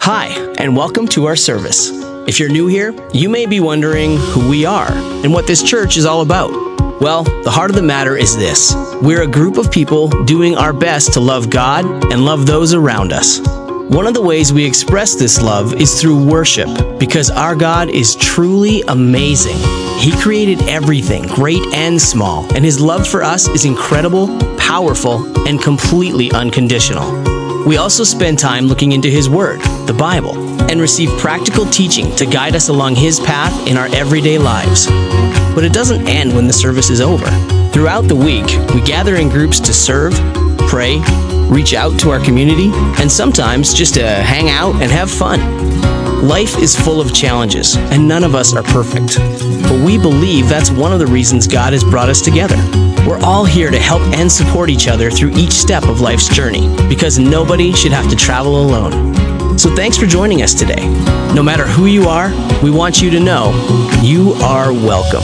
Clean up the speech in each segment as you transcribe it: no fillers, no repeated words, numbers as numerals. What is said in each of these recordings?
Hi, and welcome to our service. If you're new here, you may be wondering who we are and what this church is all about. Well, the heart of the matter is this. We're a group of people doing our best to love God and love those around us. One of the ways we express this love is through worship, because our God is truly amazing. He created everything, great and small, and His love for us is incredible, powerful, and completely unconditional. We also spend time looking into His Word, the Bible, and receive practical teaching to guide us along His path in our everyday lives. But it doesn't end when the service is over. Throughout the week, we gather in groups to serve, pray, reach out to our community, and sometimes just to hang out and have fun. Life is full of challenges, and none of us are perfect. But we believe that's one of the reasons God has brought us together. We're all here to help and support each other through each step of life's journey, because nobody should have to travel alone. So thanks for joining us today. No matter who you are, we want you to know you are welcome.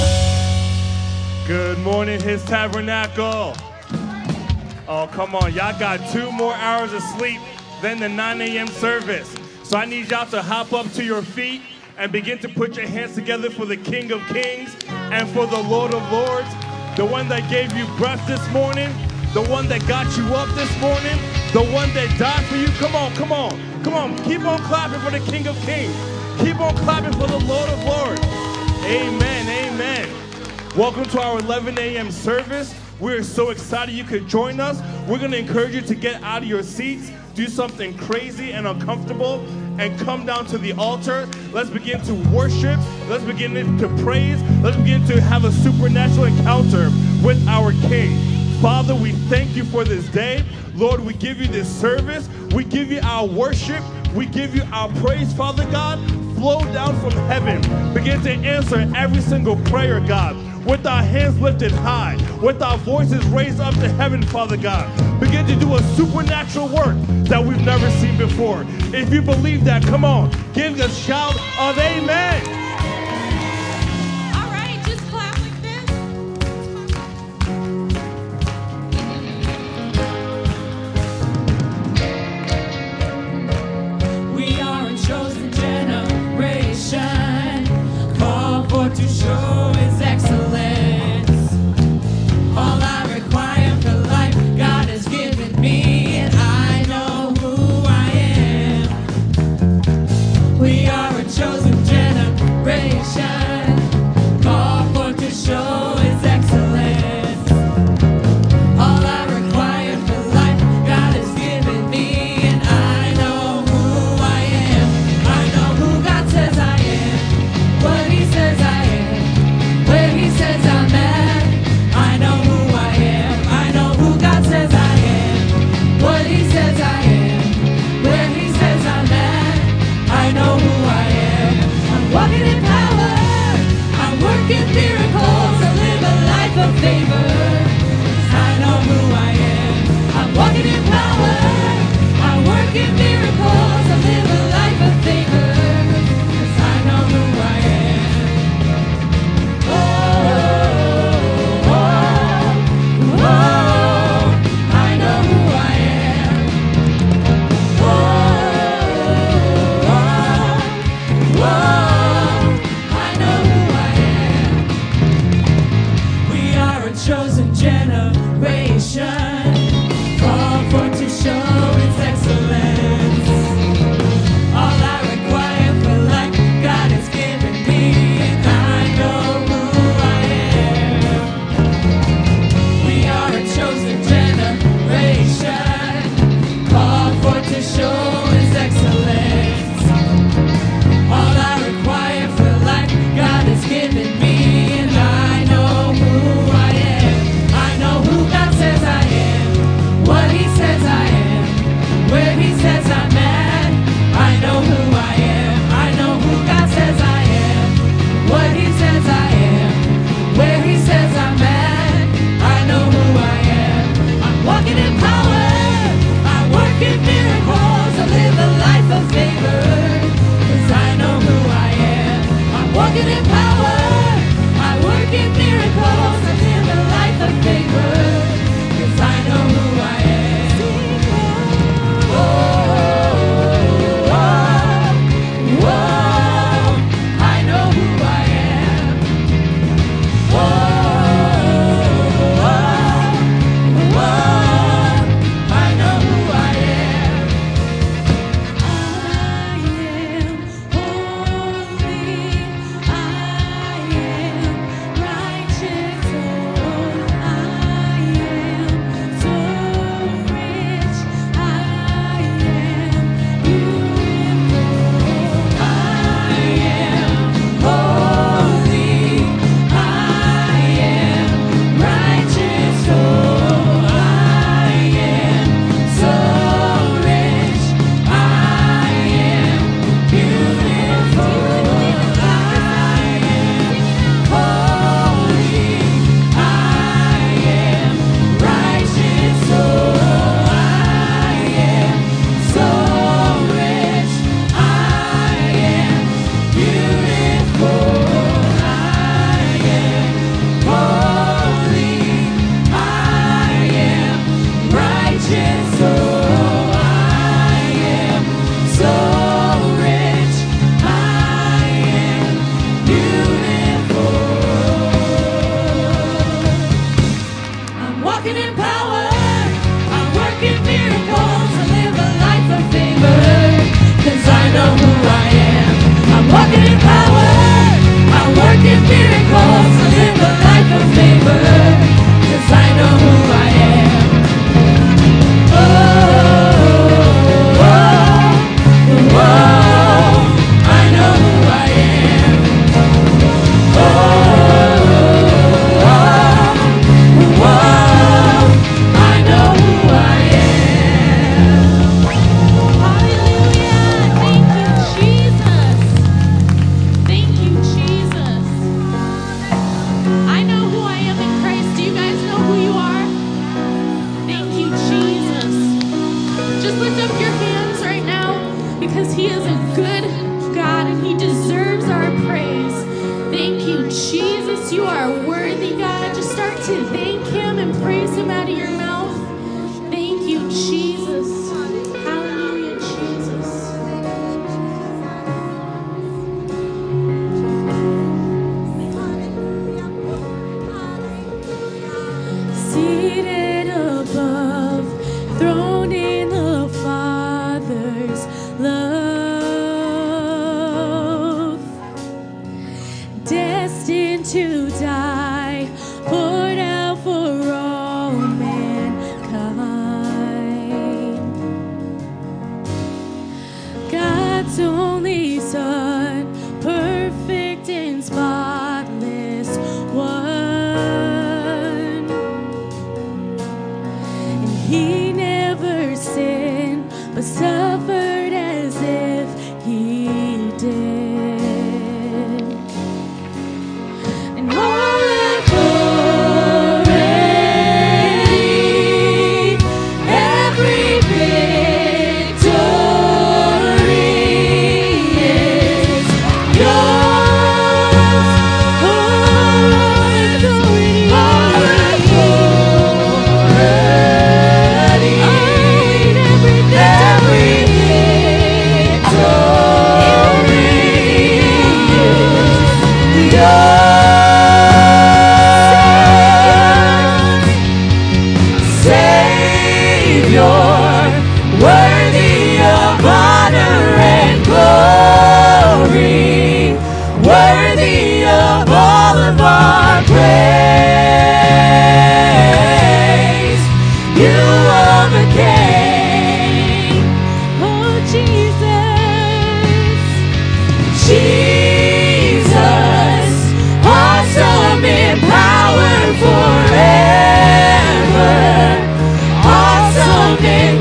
Good morning, His Tabernacle. Oh, come on. Y'all got 2 more hours of sleep than the 9 a.m. service. So I need y'all to hop up to your feet and begin to put your hands together for the King of Kings and for the Lord of Lords, the one that gave you breath this morning, the one that got you up this morning, the one that died for you. Come on, come on, come on. Keep on clapping for the King of Kings. Keep on clapping for the Lord of Lords. Amen, amen. Welcome to our 11 a.m. service. We're so excited you could join us. We're going to encourage you to get out of your seats, do something crazy and uncomfortable, and come down to the altar. Let's begin to worship. Let's begin to praise. Let's begin to have a supernatural encounter with our King. Father, we thank you for this day. Lord, we give you this service. We give you our worship. We give you our praise, Father God. Flow down from heaven. Begin to answer every single prayer, God. With our hands lifted high, with our voices raised up to heaven, Father God. Begin to do a supernatural work that we've never seen before. If you believe that, come on, give a shout of amen. All right, just clap like this. We are a chosen generation, called for to show His excellence. All I require for life, God has given me, and I know who I am. We are a chosen generation. to live a life of favor, 'cause I know who I am. Oh, oh, oh, oh, I know who I am. Oh, oh, oh, I know who I am. Hallelujah. Thank you, Jesus. Thank you, Jesus. I know who I am in Christ. Do you guys know who you are? Thank you, Jesus. Just lift up your hands right now, because He is a good God and He deserves our praise. Thank you, Jesus. You are worthy, God. Just start to thank Him and praise Him out of your mouth. Thank you, Jesus. Hallelujah, Jesus. Seated above, throned in the Father's love, destined to die, poured out for all mankind. God's only Son, perfect and spotless one. And He never sinned, but suffered as if He did. And all authority, every victory is yours. All authority, every Savior, worthy of honor and glory, worthy of all of our praise. You overcame, oh Jesus, Jesus, awesome in power forever, awesome in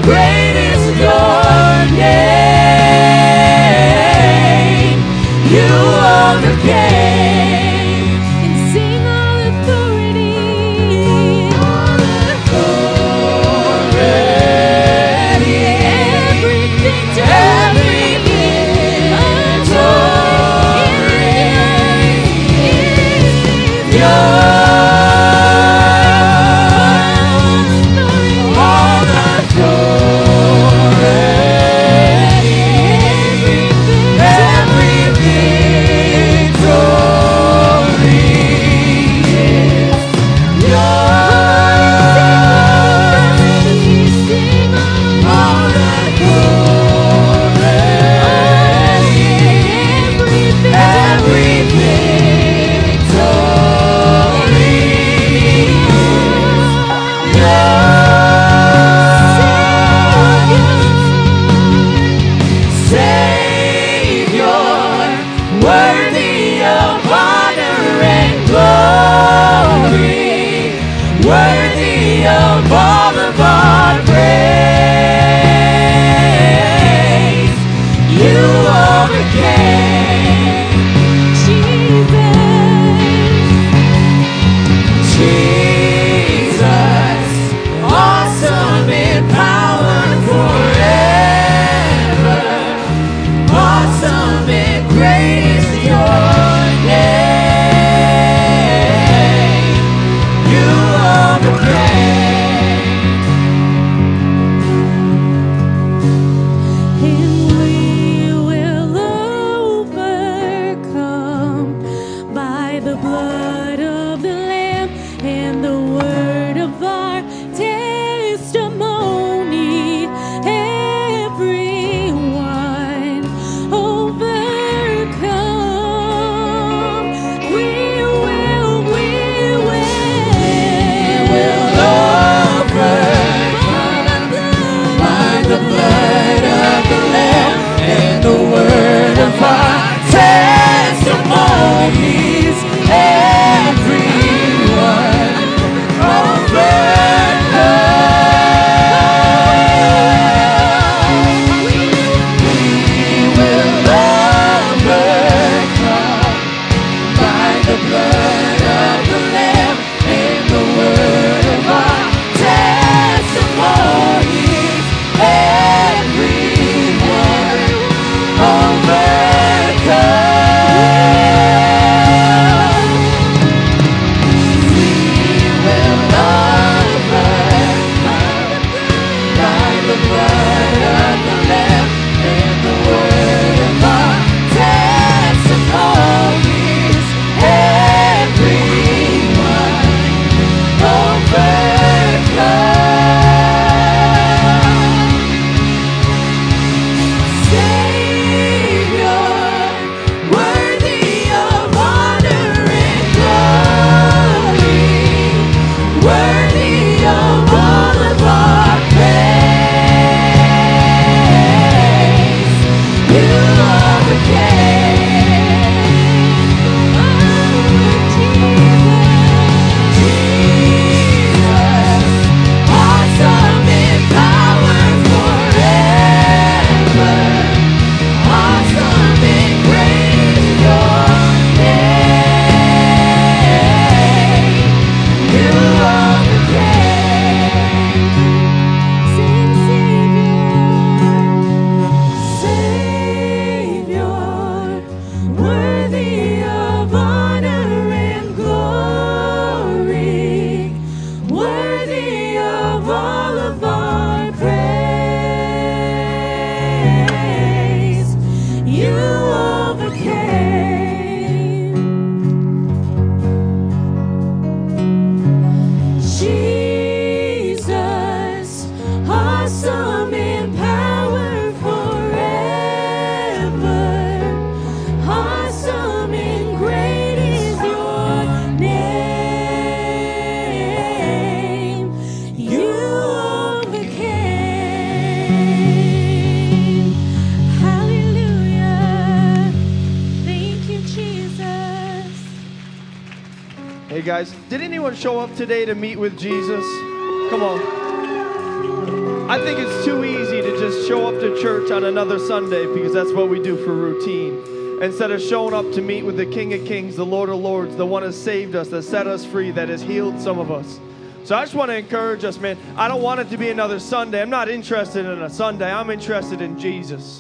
guys. Did anyone show up today to meet with Jesus? Come on. I think it's too easy to just show up to church on another Sunday because that's what we do for routine. Instead of showing up to meet with the King of Kings, the Lord of Lords, the one who saved us, that set us free, that has healed some of us. So I just want to encourage us, man. I don't want it to be another Sunday. I'm not interested in a Sunday. I'm interested in Jesus.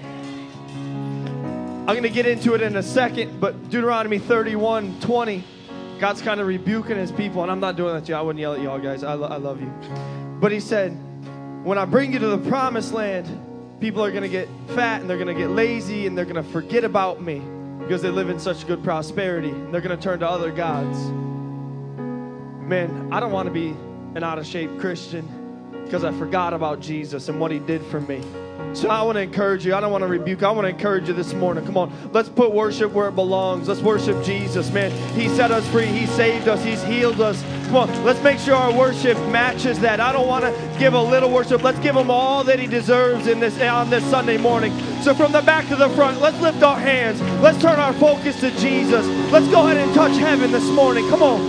I'm going to get into it in a second, but Deuteronomy 31:20, God's kind of rebuking his people, and I'm not doing that to you. I wouldn't yell at y'all guys. I love you. But he said, when I bring you to the promised land, people are going to get fat, and they're going to get lazy, and they're going to forget about me because they live in such good prosperity, and they're going to turn to other gods. Man, I don't want to be an out-of-shape Christian because I forgot about Jesus and what he did for me. So I want to encourage you. I don't want to rebuke. I want to encourage you this morning. Come on. Let's put worship where it belongs. Let's worship Jesus, man. He set us free. He saved us. He's healed us. Come on. Let's make sure our worship matches that. I don't want to give a little worship. Let's give him all that he deserves on this Sunday morning. So from the back to the front, let's lift our hands. Let's turn our focus to Jesus. Let's go ahead and touch heaven this morning. Come on.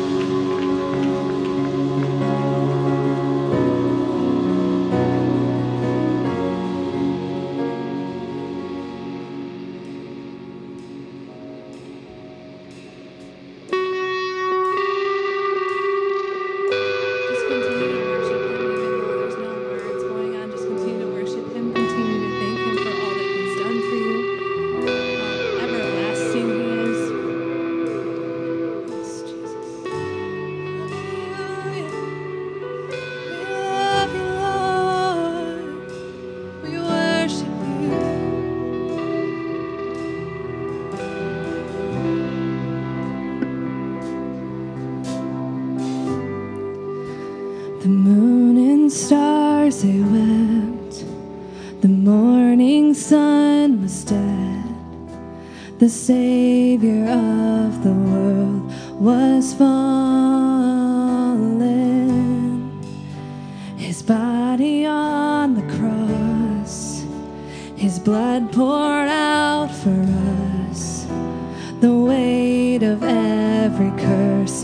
The moon and stars, they wept. The morning sun was dead. The Savior of the world was fallen. His body on the cross, his blood poured out for us. The weight of every curse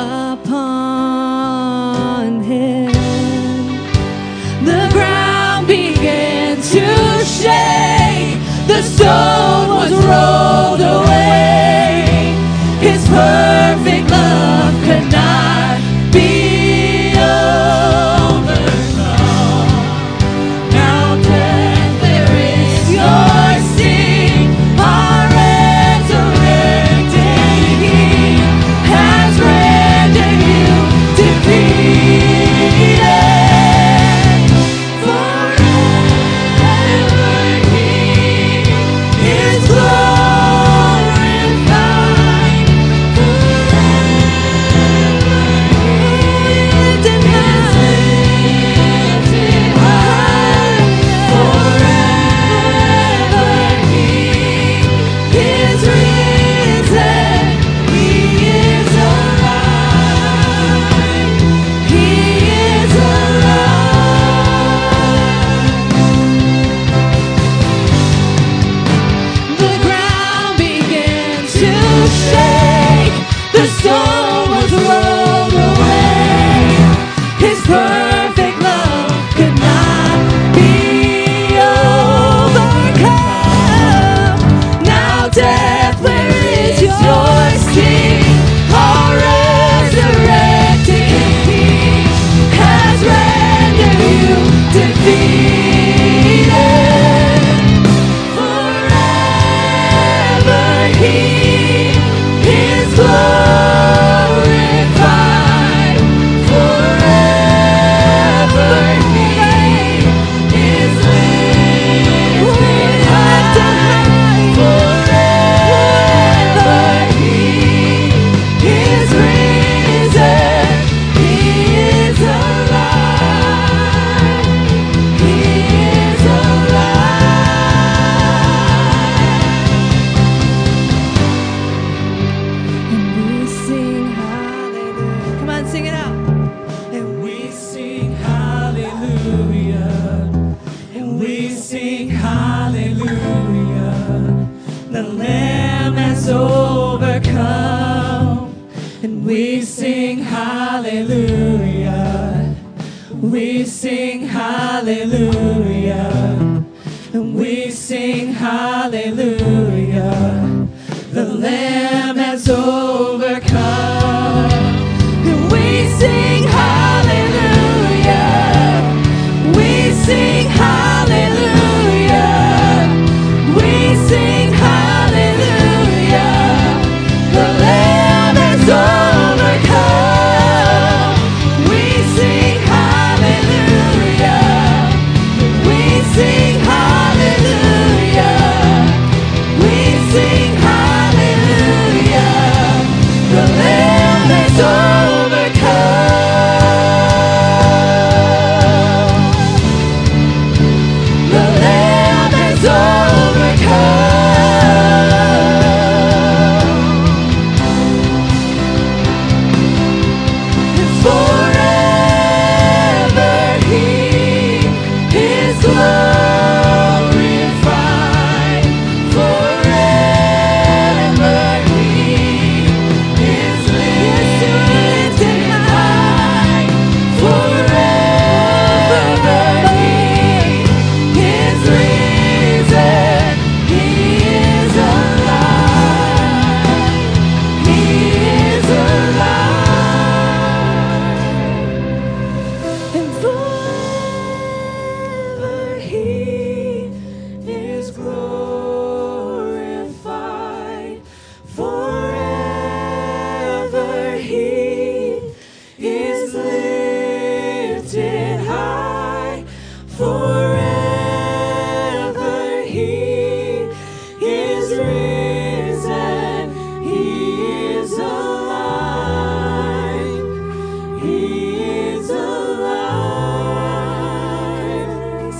upon him. The ground began to shake. The stone was rolled away. His perfect love could not be overcome. Now death, where is your sting? Our resurrected King has rendered you defeated. Forever He is glorified. The stone was rolled away. His perfect love could not be overcome. Now death, where is your sting? Our resurrected King has rendered you defeated. Forever He is glorified. Forever He is lifted high. Forever He is risen. He is alive. He is alive. And we sing hallelujah. Come on, sing it out. And we sing hallelujah. And we sing hallelujah. The Lamb has overcome. And we sing sing hallelujah. And we sing hallelujah. The Lamb has overcome. And we sing hallelujah. We sing hallelujah. We sing hallelujah. The Lamb has overcome. We sing hallelujah. We sing hallelujah. We sing hallelujah. The Lamb has overcome. The Lamb has overcome. And forever He is glorified. Forever He is lifted high. Forever He is risen. He is alive. He is alive. And forever He is glorified. Forever He is lifted high. Forever He is risen. He is alive. He is alive.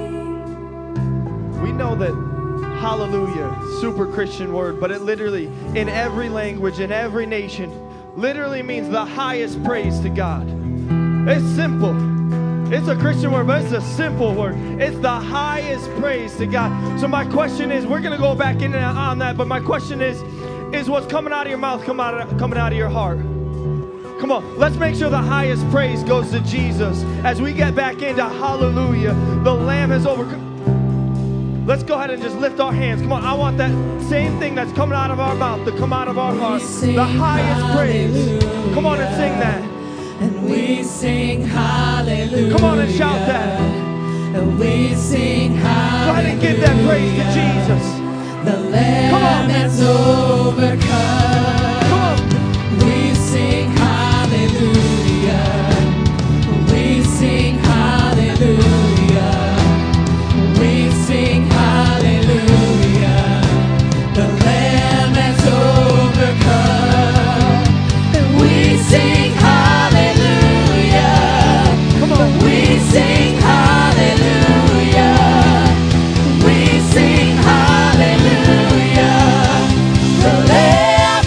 We know that hallelujah, super Christian word, but it literally, in every language, in every nation, literally means the highest praise to God. It's simple. It's a Christian word, but it's a simple word. It's the highest praise to God. So my question is, we're going to go back in on that, but my question is what's coming out of your mouth coming out of your heart? Come on, let's make sure the highest praise goes to Jesus. As we get back into hallelujah, the Lamb has overcome. Let's go ahead and just lift our hands. Come on, I want that same thing that's coming out of our mouth to come out of our heart. The highest praise. Come on and sing that. And we sing hallelujah. Come on and shout that. And we sing hallelujah. Go ahead and give that praise to Jesus. The Lamb has overcome. Come on. We sing hallelujah. We sing hallelujah. We sing hallelujah. The Lamb has overcome. And we sing hallelujah. Come on. We sing hallelujah. We sing hallelujah. The Lamb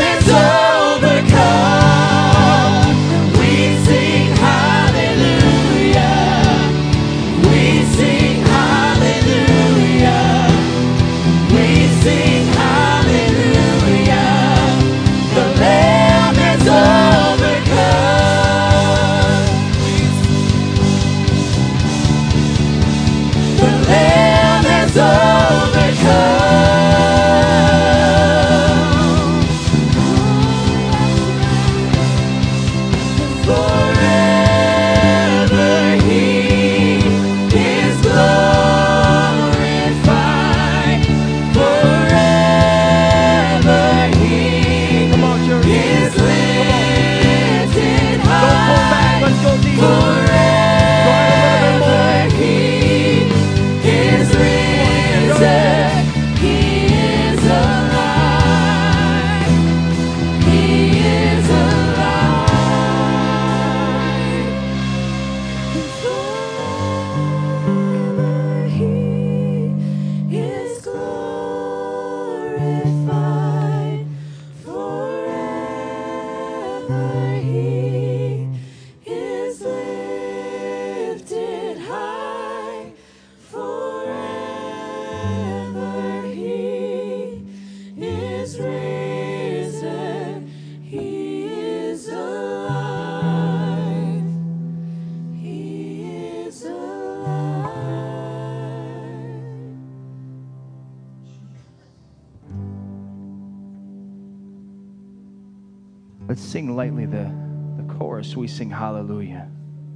but sing lightly the chorus. We sing hallelujah.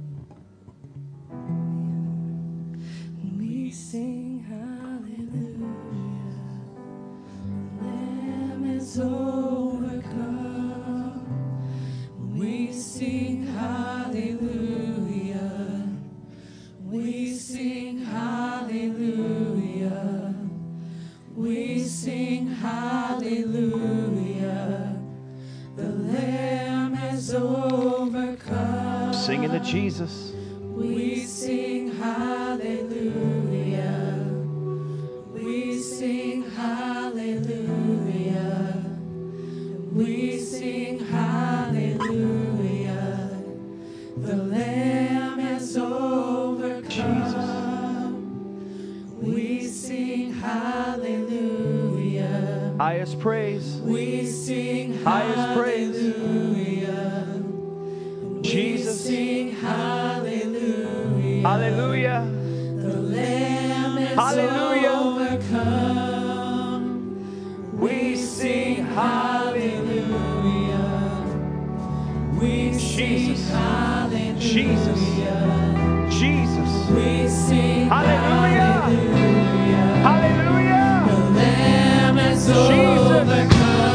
We sing hallelujah. Lamb is overcome. We sing hallelujah. We sing hallelujah. We sing hallelujah. The Lamb has overcome. Singing to Jesus. We sing hallelujah. We sing hallelujah. We sing hallelujah. The Lamb has overcome. We sing hallelujah. Highest praise. We sing Highest praise. hallelujah. Jesus. We sing hallelujah. Hallelujah. The Lamb is Hallelujah. overcome. We sing hallelujah. We sing Jesus. hallelujah. Jesus. Jesus. We sing Hallelujah. Hallelujah. The Lamb is Jesus. overcome.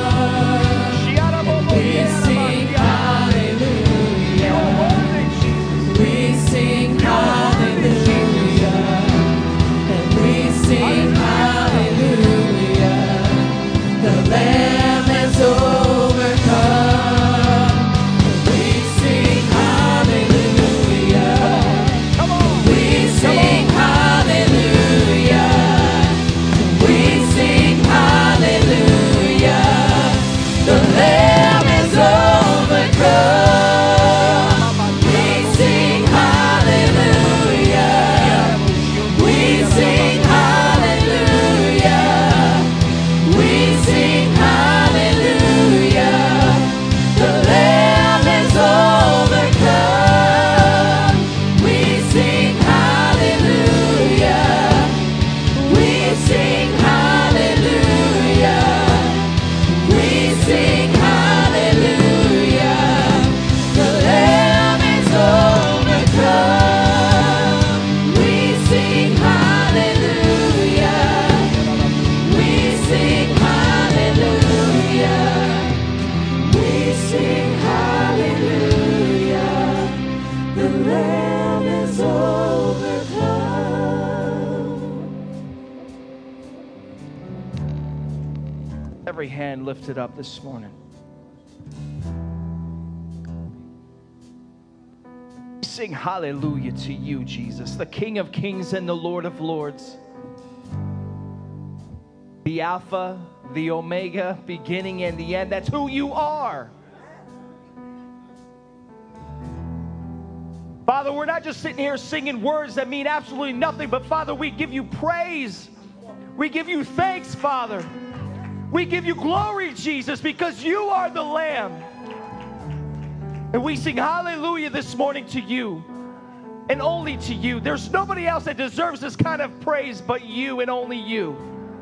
We sing hallelujah. You're worthy, Jesus. We sing hallelujah. And we sing hallelujah. The Lamb is overcome. We sing hallelujah. Come on. We sing hallelujah. We sing hallelujah. The Lamb is overcome. We sing hallelujah. We sing hallelujah. We sing hallelujah. The Lamb is overcome. We sing hallelujah. We sing hallelujah. We sing hallelujah. The Lamb is overcome. We sing hallelujah. We sing hallelujah. We sing hallelujah. The Lamb is overcome. Every hand lifted up this morning. Sing hallelujah to you, Jesus, the King of Kings and the Lord of Lords. The Alpha, the Omega, beginning and the end. That's who you are. Father, we're not just sitting here singing words that mean absolutely nothing, but Father, we give you praise. We give you thanks, Father. We give you glory, Jesus, because you are the Lamb. And we sing hallelujah this morning to you and only to you. There's nobody else that deserves this kind of praise but you and only you.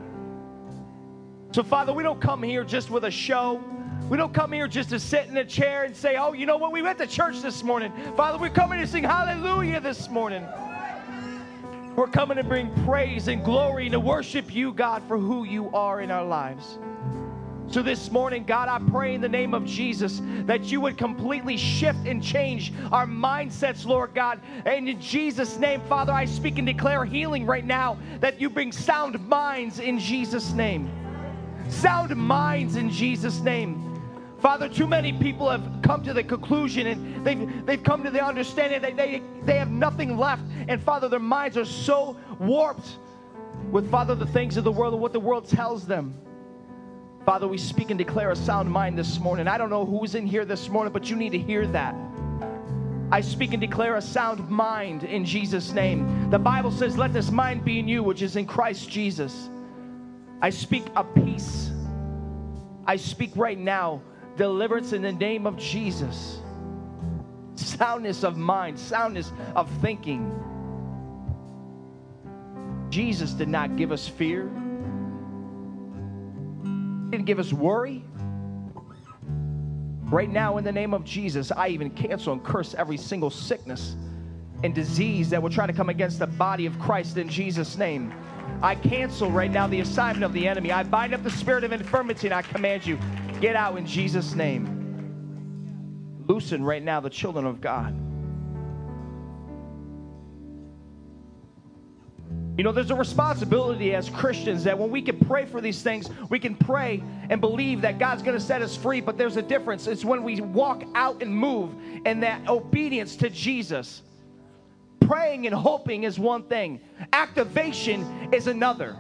So, Father, we don't come here just with a show. We don't come here just to sit in a chair and say, oh, you know what? We went to church this morning. Father, we're coming to sing hallelujah this morning. We're coming to bring praise and glory and to worship you, God, for who you are in our lives. So this morning, God, I pray in the name of Jesus that you would completely shift and change our mindsets, Lord God. And in Jesus' name, Father, I speak and declare healing right now, that you bring sound minds in Jesus' name. Sound minds in Jesus' name. Father, too many people have come to the conclusion and they've come to the understanding that they have nothing left. And Father, their minds are so warped with, Father, the things of the world and what the world tells them. Father, we speak and declare a sound mind this morning. I don't know who's in here this morning, but you need to hear that. I speak and declare a sound mind in Jesus' name. The Bible says, let this mind be in you, which is in Christ Jesus. I speak a peace. I speak right now deliverance in the name of Jesus. Soundness of mind, soundness of thinking. Jesus did not give us fear. He didn't give us worry. Right now, in the name of Jesus, I even cancel and curse every single sickness and disease that will try to come against the body of Christ in Jesus' name. I cancel right now the assignment of the enemy. I bind up the spirit of infirmity, and I command you, get out in Jesus' name. Loosen right now the children of God. You know, there's a responsibility as Christians that when we can pray for these things, we can pray and believe that God's going to set us free, but there's a difference. It's when we walk out and move in that obedience to Jesus. Praying and hoping is one thing. Activation is another.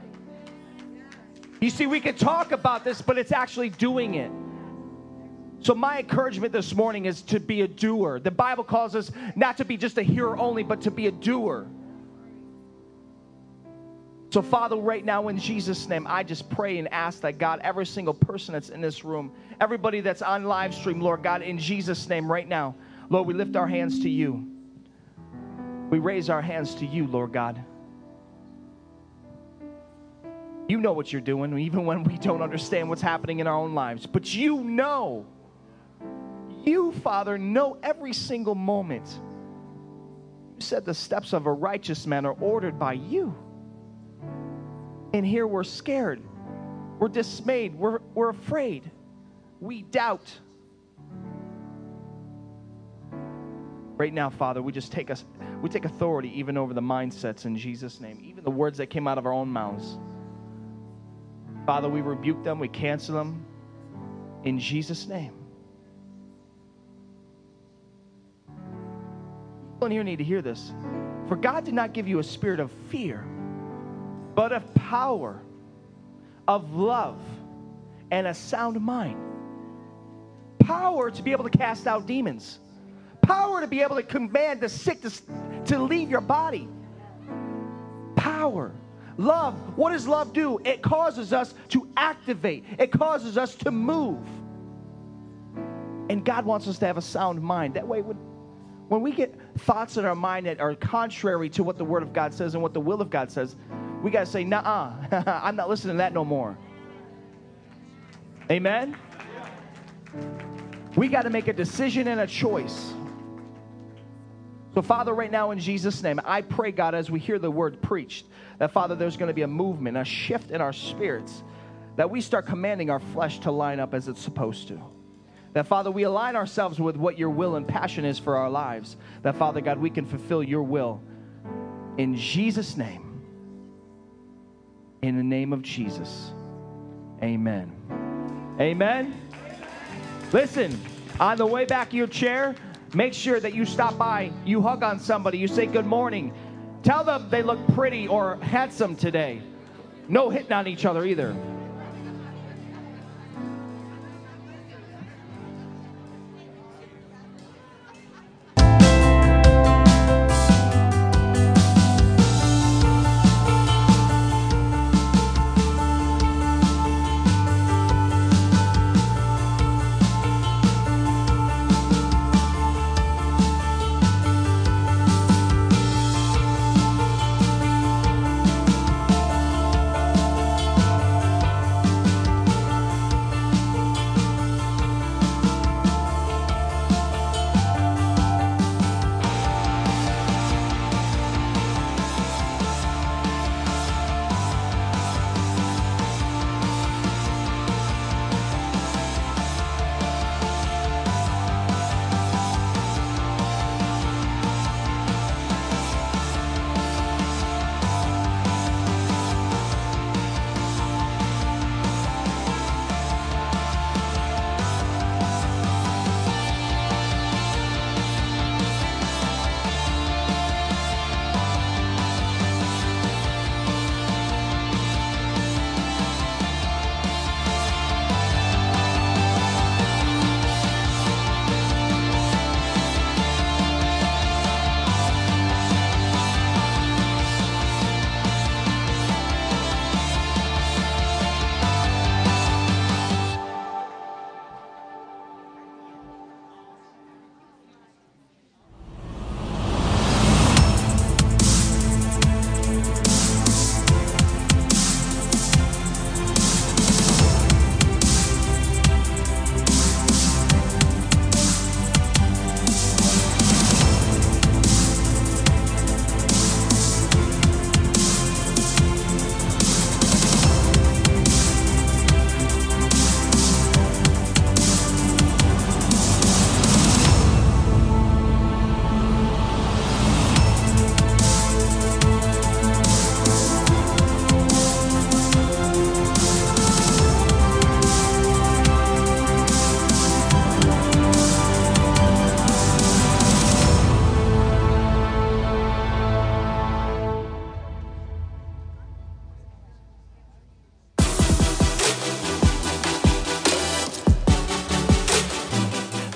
You see, we can talk about this, but it's actually doing it. So my encouragement this morning is to be a doer. The Bible calls us not to be just a hearer only, but to be a doer. So, Father, right now in Jesus' name, I just pray and ask that, God, every single person that's in this room, everybody that's on live stream, Lord God, in Jesus' name right now, Lord, we lift our hands to you. We raise our hands to you, Lord God. You know what you're doing, even when we don't understand what's happening in our own lives. But you know. You, Father, know every single moment. You said the steps of a righteous man are ordered by you. And here we're scared. We're dismayed. We're afraid. We doubt. Right now, Father, we take authority even over the mindsets in Jesus' name, even the words that came out of our own mouths. Father, we rebuke them, we cancel them in Jesus' name. People in here need to hear this. For God did not give you a spirit of fear, but of power, of love, and a sound mind. Power to be able to cast out demons. Power to be able to command the sick to leave your body. Power. Love. What does love do? It causes us to activate. It causes us to move. And God wants us to have a sound mind. That way, when we get thoughts in our mind that are contrary to what the Word of God says and what the will of God says, we got to say, nah, I'm not listening to that no more. Amen? We got to make a decision and a choice. So, Father, right now in Jesus' name, I pray, God, as we hear the word preached, that, Father, there's going to be a movement, a shift in our spirits, that we start commanding our flesh to line up as it's supposed to. That, Father, we align ourselves with what your will and passion is for our lives. That, Father God, we can fulfill your will. In Jesus' name. In the name of Jesus. Amen. Amen. Listen, on the way back to your chair, make sure that you stop by, you hug on somebody, you say good morning. Tell them they look pretty or handsome today. No hitting on each other either.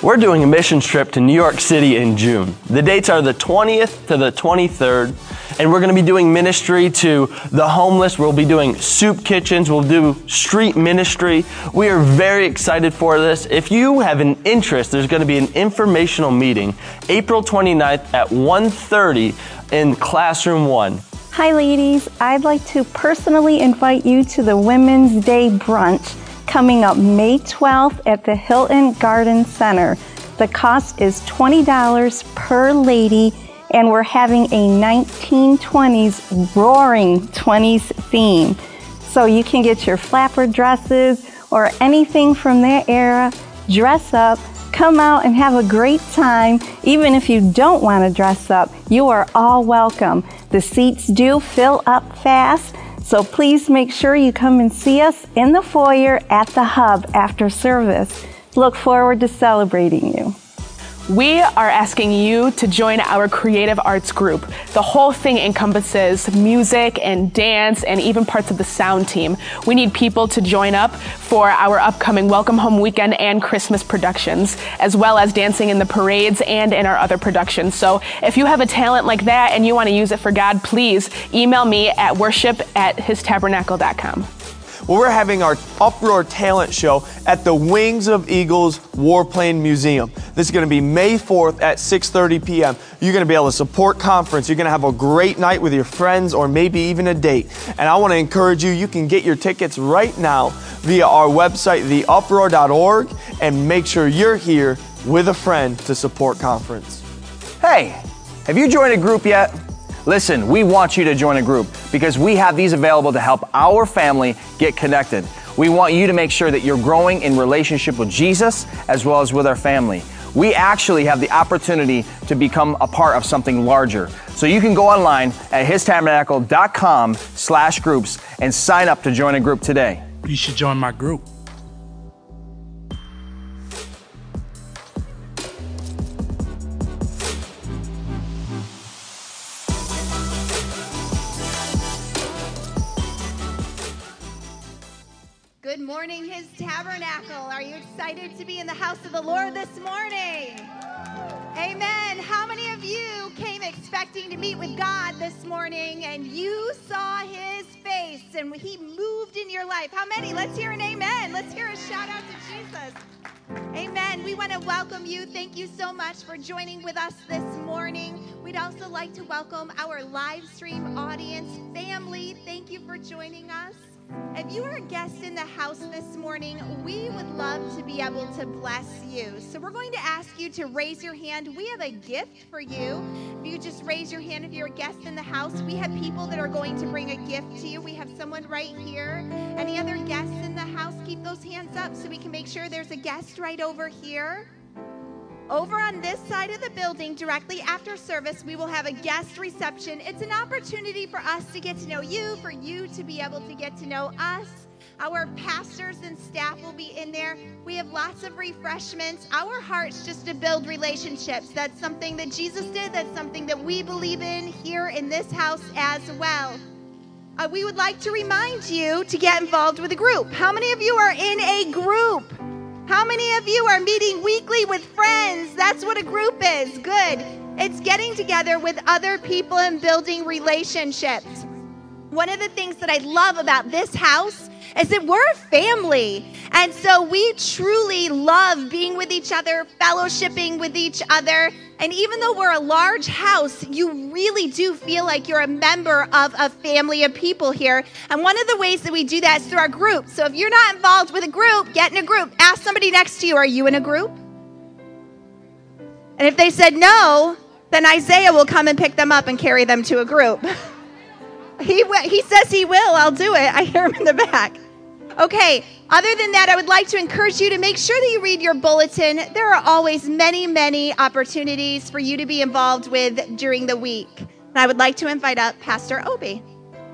We're doing a missions trip to New York City in June. The dates are the 20th to the 23rd, and we're going to be doing ministry to the homeless. We'll be doing soup kitchens. We'll do street ministry. We are very excited for this. If you have an interest, there's going to be an informational meeting April 29th at 1:30 in Classroom 1. Hi ladies, I'd like to personally invite you to the Women's Day Brunch coming up May 12th at the Hilton Garden Center. The cost is $20 per lady, and we're having a 1920s roaring 20s theme. So you can get your flapper dresses or anything from that era, dress up, come out and have a great time. Even if you don't want to dress up, you are all welcome. The seats do fill up fast, so please make sure you come and see us in the foyer at the Hub after service. Look forward to celebrating you. We are asking you to join our creative arts group. The whole thing encompasses music and dance and even parts of the sound team. We need people to join up for our upcoming Welcome Home Weekend and Christmas productions, as well as dancing in the parades and in our other productions. So if you have a talent like that and you want to use it for God, please email me at worship@histabernacle.com. Well, we're having our Uproar Talent Show at the Wings of Eagles Warplane Museum. This is going to be May 4th at 6:30 p.m. You're going to be able to support conference. You're going to have a great night with your friends or maybe even a date. And I want to encourage you, you can get your tickets right now via our website, theuproar.org, and make sure you're here with a friend to support conference. Hey, have you joined a group yet? Listen, we want you to join a group because we have these available to help our family get connected. We want you to make sure that you're growing in relationship with Jesus as well as with our family. We actually have the opportunity to become a part of something larger. So you can go online at histabernacle.com/groups and sign up to join a group today. You should join my group. Good morning, His Tabernacle. Are you excited to be in the house of the Lord this morning? Amen. How many of you came expecting to meet with God this morning and you saw His face and He moved in your life? How many? Let's hear an amen. Let's hear a shout out to Jesus. Amen. We want to welcome you. Thank you so much for joining with us this morning. We'd also like to welcome our live stream audience family. Thank you for joining us. If you are a guest in the house this morning, we would love to be able to bless you. So we're going to ask you to raise your hand. We have a gift for you. If you just raise your hand if you're a guest in the house. We have people that are going to bring a gift to you. We have someone right here. Any other guests in the house, keep those hands up so we can make sure there's a guest right over here. Over on this side of the building, directly after service, we will have a guest reception. It's an opportunity for us to get to know you, for you to be able to get to know us. Our pastors and staff will be in there. We have lots of refreshments. Our heart's just to build relationships. That's something that Jesus did. That's something that we believe in here in this house as well. We would like to remind you to get involved with a group. How many of you are in a group? How many of you are meeting weekly with friends? That's what a group is. Good. It's getting together with other people and building relationships. One of the things that I love about this house is that we're a family. And so we truly love being with each other, fellowshipping with each other. And even though we're a large house, you really do feel like you're a member of a family of people here. And one of the ways that we do that is through our group. So if you're not involved with a group, get in a group. Ask somebody next to you, are you in a group? And if they said no, then Isaiah will come and pick them up and carry them to a group. He says he will. I'll do it. I hear him in the back. Okay, other than that, I would like to encourage you to make sure that you read your bulletin. There are always many, many opportunities for you to be involved with during the week. And I would like to invite up Pastor Obi.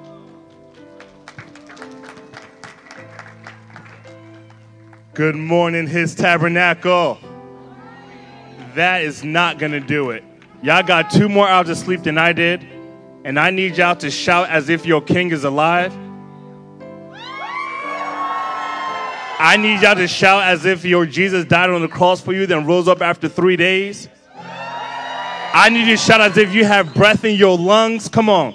Good morning, His Tabernacle. That is not going to do it. Y'all got 2 more hours of sleep than I did. And I need y'all to shout as if your king is alive. I need y'all to shout as if your Jesus died on the cross for you, then rose up after 3 days. I need you to shout as if you have breath in your lungs. Come on.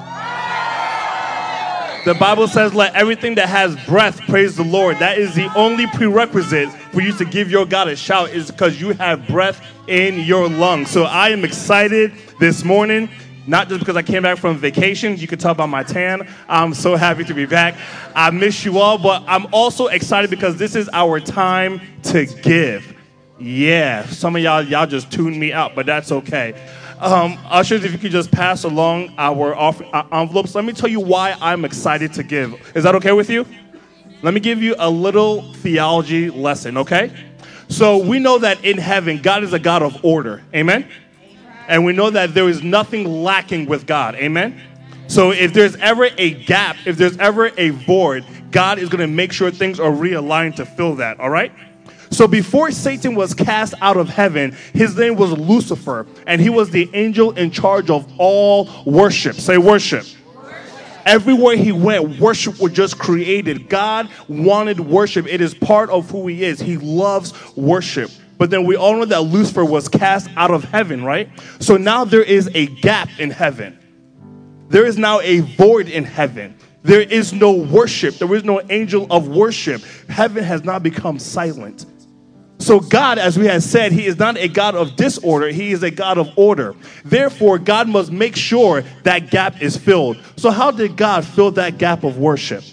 The Bible says, let everything that has breath praise the Lord. That is the only prerequisite for you to give your God a shout, is because you have breath in your lungs. So I am excited this morning, not just because I came back from vacation. You can tell by my tan. I'm so happy to be back. I miss you all, but I'm also excited because this is our time to give. Yeah, some of y'all just tuned me out, but that's okay. Ushers, if you could just pass along our envelopes. Let me tell you why I'm excited to give. Is that okay with you? Let me give you a little theology lesson, okay? So we know that in heaven, God is a God of order. Amen? And we know that there is nothing lacking with God. Amen? So if there's ever a gap, if there's ever a void, God is going to make sure things are realigned to fill that, all right? So before Satan was cast out of heaven, his name was Lucifer, and he was the angel in charge of all worship. Say worship. Everywhere he went, worship was just created. God wanted worship. It is part of who he is. He loves worship. But then we all know that Lucifer was cast out of heaven, right? So now there is a gap in heaven. There is now a void in heaven. There is no worship. There is no angel of worship. Heaven has now become silent. So God, as we have said, he is not a God of disorder. He is a God of order. Therefore, God must make sure that gap is filled. So how did God fill that gap of worship?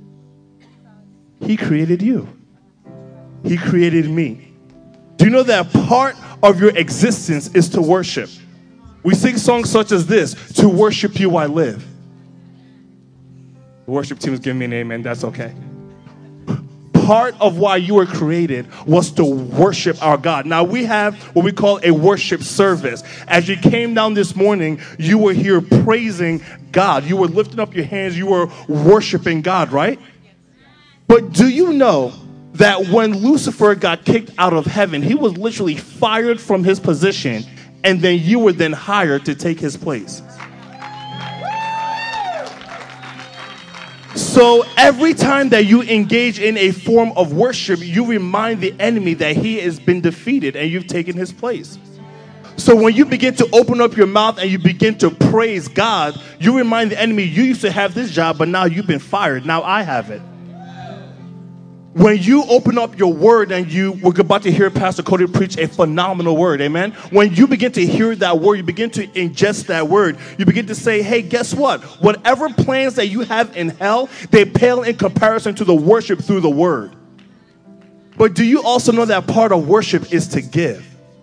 He created you. He created me. Do you know that part of your existence is to worship? We sing songs such as this, "To worship you I live." The worship team is giving me an amen. That's okay. Part of why you were created was to worship our God. Now we have what we call a worship service. As you came down this morning, you were here praising God. You were lifting up your hands. You were worshiping God, right? But do you know that when Lucifer got kicked out of heaven, he was literally fired from his position, and then you were then hired to take his place? So every time that you engage in a form of worship, you remind the enemy that he has been defeated and you've taken his place. So when you begin to open up your mouth and you begin to praise God, you remind the enemy, you used to have this job, but now you've been fired. Now I have it. When you open up your word and we're about to hear Pastor Cody preach a phenomenal word, amen? When you begin to hear that word, you begin to ingest that word, you begin to say, hey, guess what? Whatever plans that you have in hell, they pale in comparison to the worship through the word. But do you also know that part of worship is to give?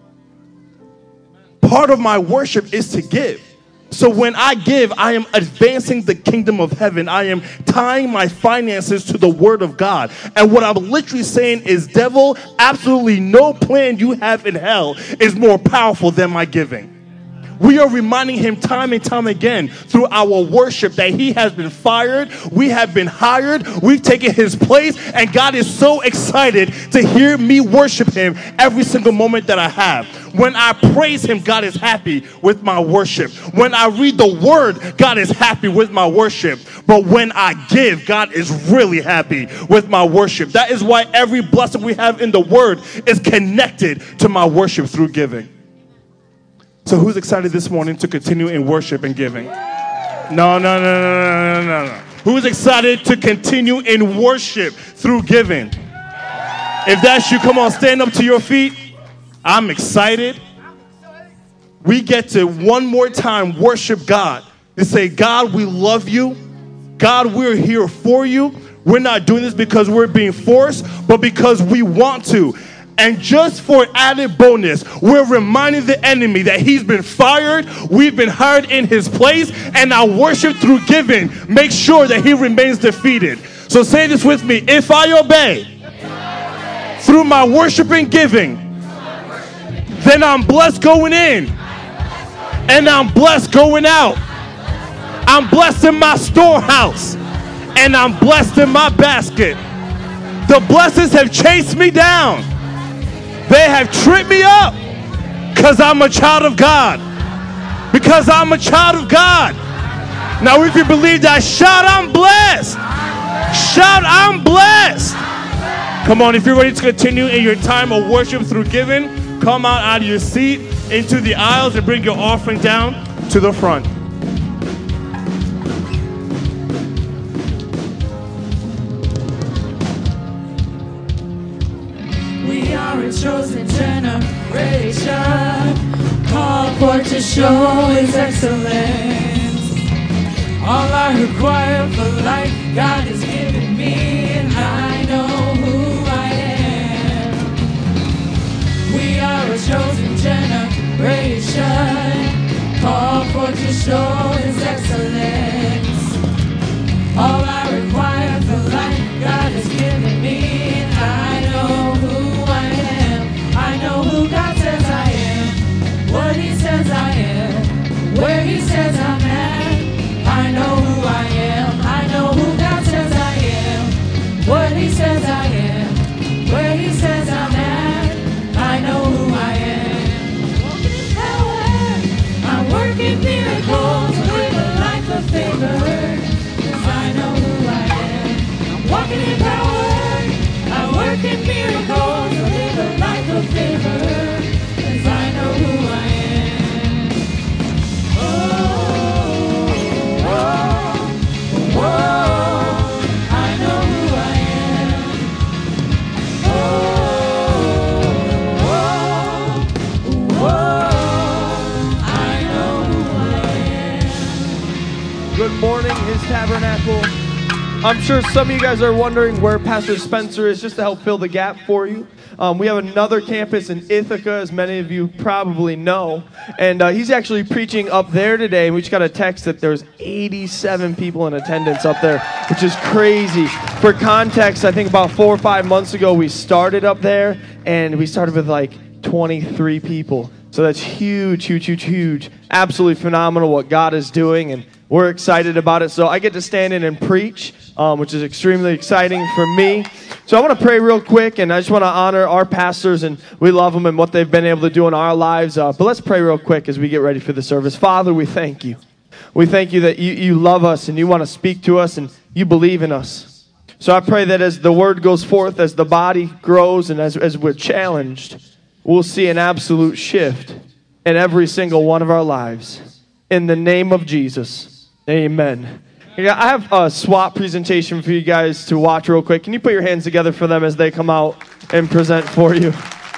Part of my worship is to give. So when I give, I am advancing the kingdom of heaven. I am tying my finances to the word of God. And what I'm literally saying is, devil, absolutely no plan you have in hell is more powerful than my giving. We are reminding him time and time again through our worship that he has been fired, we have been hired, we've taken his place, and God is so excited to hear me worship him every single moment that I have. When I praise him, God is happy with my worship. When I read the word, God is happy with my worship. But when I give, God is really happy with my worship. That is why every blessing we have in the word is connected to my worship through giving. So who's excited this morning to continue in worship and giving? No. Who's excited to continue in worship through giving? If that's you, come on, stand up to your feet. I'm excited. We get to one more time worship God. To say, God, we love you. God, we're here for you. We're not doing this because we're being forced, but because we want to. And just for added bonus, we're reminding the enemy that he's been fired, we've been hired in his place, and our worship through giving makes sure that he remains defeated. So say this with me. If I obey through my worship and giving, then I'm blessed going in, and I'm blessed going out. I'm blessed in my storehouse, and I'm blessed in my basket. The blessings have chased me down. They have tripped me up because I'm a child of God. Because I'm a child of God. Now, if you believe that, shout, I'm blessed. Shout, I'm blessed. Come on, if you're ready to continue in your time of worship through giving, come out of your seat into the aisles and bring your offering down to the front. We are a chosen generation, called forth to show His excellence. All I require for life, God has given me, and I know who I am. We are a chosen generation, called forth to show His excellence. All I require for life, God has given me, and I know who I am. I know who God says I am, what He says I am, where He says I'm at. I know who I am. I know who God says I am, what He says I am, where He says I'm at. I know who I am. Walking in power, I'm working miracles, live a life of favor. 'Cause I know who I am. I'm walking in power, I'm working miracles, live a life of favor. 'Cause I know who I am. I know who I am. I know who I am. Good morning, His Tabernacle. I'm sure some of you guys are wondering where Pastor Spencer is, just to help fill the gap for you. We have another campus in Ithaca, as many of you probably know. And he's actually preaching up there today. We just got a text that there's 87 people in attendance up there, which is crazy. For context, I think about 4 or 5 months ago, we started up there, and we started with like 23 people. So that's huge, huge, huge, huge. Absolutely phenomenal what God is doing, and we're excited about it. So I get to stand in and preach, which is extremely exciting for me. So I want to pray real quick, and I just want to honor our pastors, and we love them and what they've been able to do in our lives. But let's pray real quick as we get ready for the service. Father, we thank you. We thank you that you love us, and you want to speak to us, and you believe in us. So I pray that as the word goes forth, as the body grows, and as we're challenged, we'll see an absolute shift in every single one of our lives. In the name of Jesus, amen. I have a SWAT presentation for you guys to watch real quick. Can you put your hands together for them as they come out and present for you?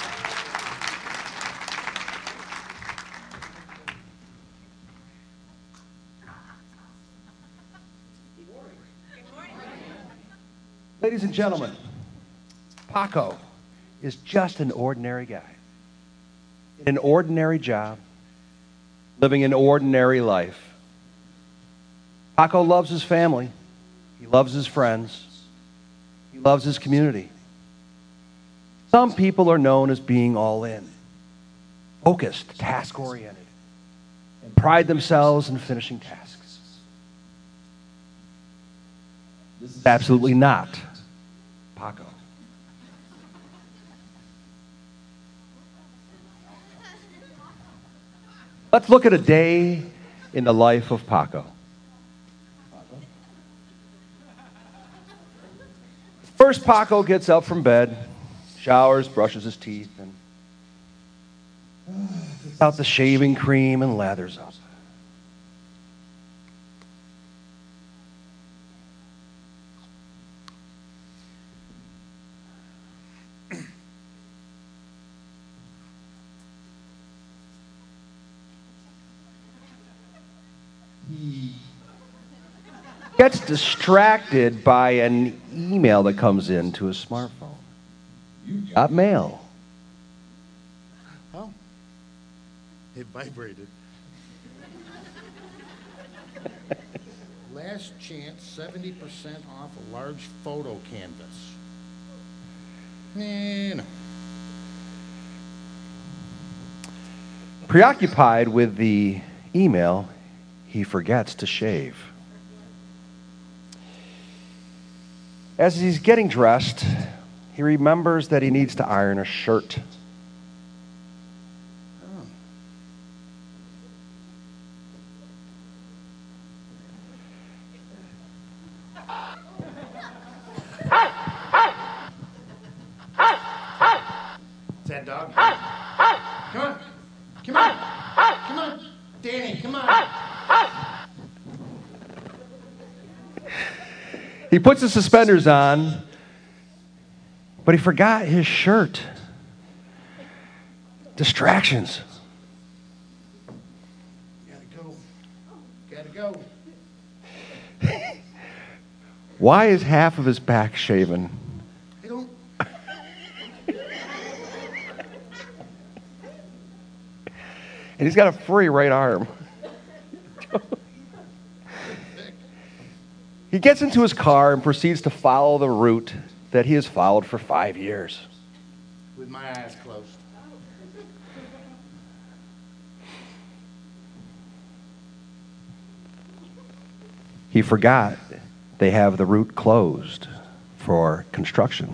Ladies and gentlemen, Paco is just an ordinary guy. In an ordinary job, living an ordinary life. Paco loves his family. He loves his friends. He loves his community. Some people are known as being all in, focused, task-oriented, and pride themselves in finishing tasks. This is absolutely not Paco. Let's look at a day in the life of Paco. First, Paco gets up from bed, showers, brushes his teeth, and gets out the shaving cream and lathers up. Gets distracted by an email that comes in to his smartphone. Got mail. Oh, it vibrated. Last chance, 70% off a large photo canvas. No. Preoccupied with the email, he forgets to shave. As he's getting dressed, he remembers that he needs to iron a shirt. that dog. Come on. Come on. Come on. Danny, come on. He puts the suspenders on, but he forgot his shirt. Distractions. Gotta go. Why is half of his back shaven? I don't. And he's got a free right arm. He gets into his car and proceeds to follow the route that he has followed for 5 years. With my eyes closed. He forgot they have the route closed for construction.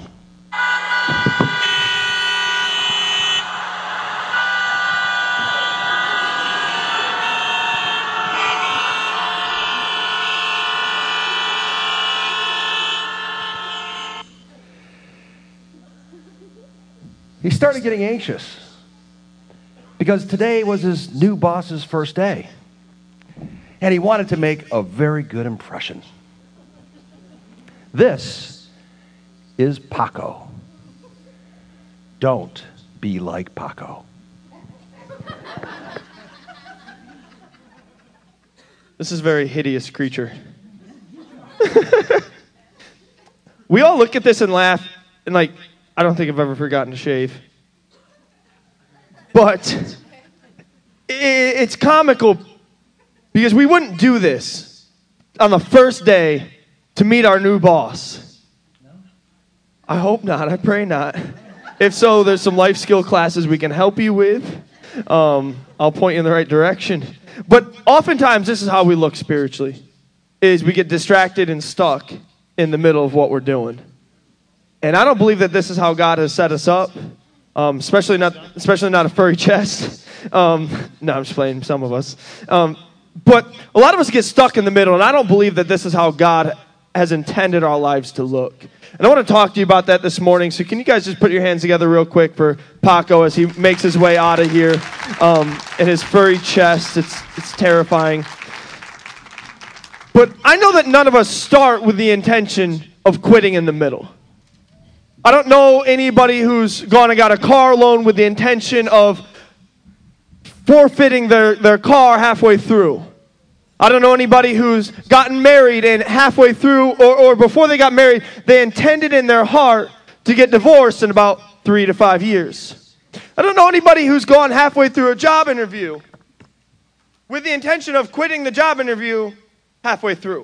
He started getting anxious because today was his new boss's first day. And he wanted to make a very good impression. This is Paco. Don't be like Paco. This is a very hideous creature. We all look at this and laugh, and like, I don't think I've ever forgotten to shave. But it's comical because we wouldn't do this on the first day to meet our new boss. I hope not. I pray not. If so, there's some life skill classes we can help you with. I'll point you in the right direction. But oftentimes, this is how we look spiritually, is we get distracted and stuck in the middle of what we're doing. And I don't believe that this is how God has set us up, especially not a furry chest. No, I'm just playing, some of us. But a lot of us get stuck in the middle, and I don't believe that this is how God has intended our lives to look. And I want to talk to you about that this morning. So can you guys just put your hands together real quick for Paco as he makes his way out of here in his furry chest. It's terrifying. But I know that none of us start with the intention of quitting in the middle. I don't know anybody who's gone and got a car loan with the intention of forfeiting their car halfway through. I don't know anybody who's gotten married and halfway through or before they got married, they intended in their heart to get divorced in about 3 to 5 years. I don't know anybody who's gone halfway through a job interview with the intention of quitting the job interview halfway through.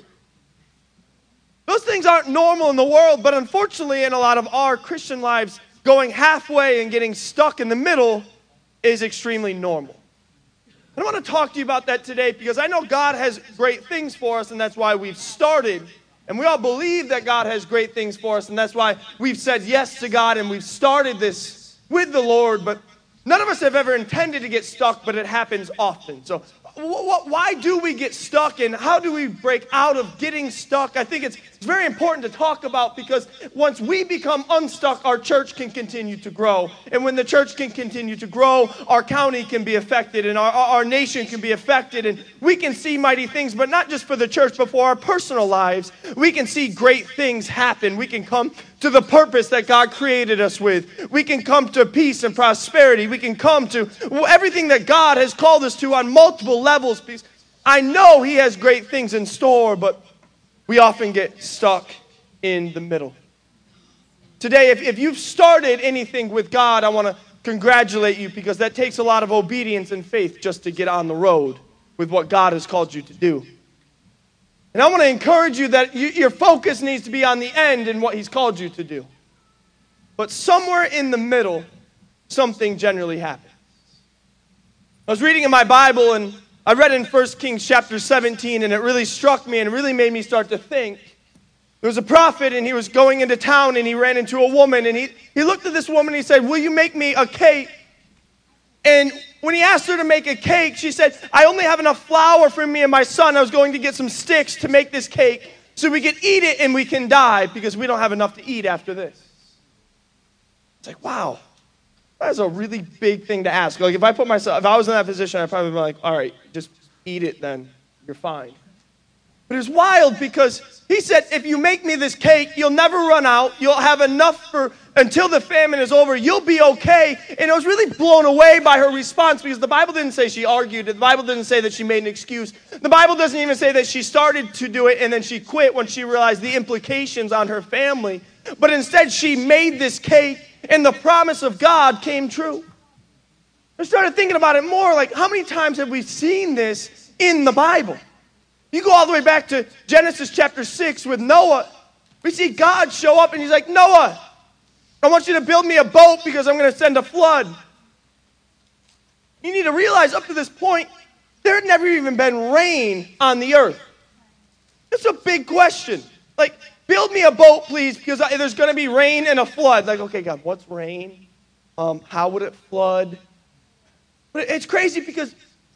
Those things aren't normal in the world, but unfortunately in a lot of our Christian lives, going halfway and getting stuck in the middle is extremely normal. I want to talk to you about that today because I know God has great things for us, and that's why we've started. And we all believe that God has great things for us, and that's why we've said yes to God, and we've started this with the Lord. But none of us have ever intended to get stuck, but it happens often. So why do we get stuck, and how do we break out of getting stuck? I think it's very important to talk about because once we become unstuck, our church can continue to grow. And when the church can continue to grow, our county can be affected, and our nation can be affected, and we can see mighty things, but not just for the church, but for our personal lives. We can see great things happen. We can come to the purpose that God created us with. We can come to peace and prosperity. We can come to everything that God has called us to on multiple levels. Because I know He has great things in store, but we often get stuck in the middle. Today, if you've started anything with God, I want to congratulate you because that takes a lot of obedience and faith just to get on the road with what God has called you to do. And I want to encourage you that your focus needs to be on the end and what He's called you to do. But somewhere in the middle, something generally happens. I was reading in my Bible, and I read in 1 Kings chapter 17, and it really struck me and really made me start to think. There was a prophet, and he was going into town, and he ran into a woman, and he looked at this woman, and he said, "Will you make me a cake?" And when he asked her to make a cake, she said, "I only have enough flour for me and my son. I was going to get some sticks to make this cake so we could eat it and we can die because we don't have enough to eat after this." It's like, wow. That's a really big thing to ask. Like if I was in that position, I'd probably be like, all right, just eat it then. You're fine. But it's wild because he said, if you make me this cake, you'll never run out. You'll have enough until the famine is over. You'll be okay. And I was really blown away by her response because the Bible didn't say she argued. The Bible didn't say that she made an excuse. The Bible doesn't even say that she started to do it and then she quit when she realized the implications on her family. But instead, she made this cake and the promise of God came true. I started thinking about it more, like how many times have we seen this in the Bible? You go all the way back to Genesis chapter 6 with Noah. We see God show up and he's like, Noah, I want you to build me a boat because I'm going to send a flood. You need to realize up to this point, there had never even been rain on the earth. It's a big question. Like, build me a boat, please, because there's going to be rain and a flood. Like, okay, God, what's rain? How would it flood? But it's crazy because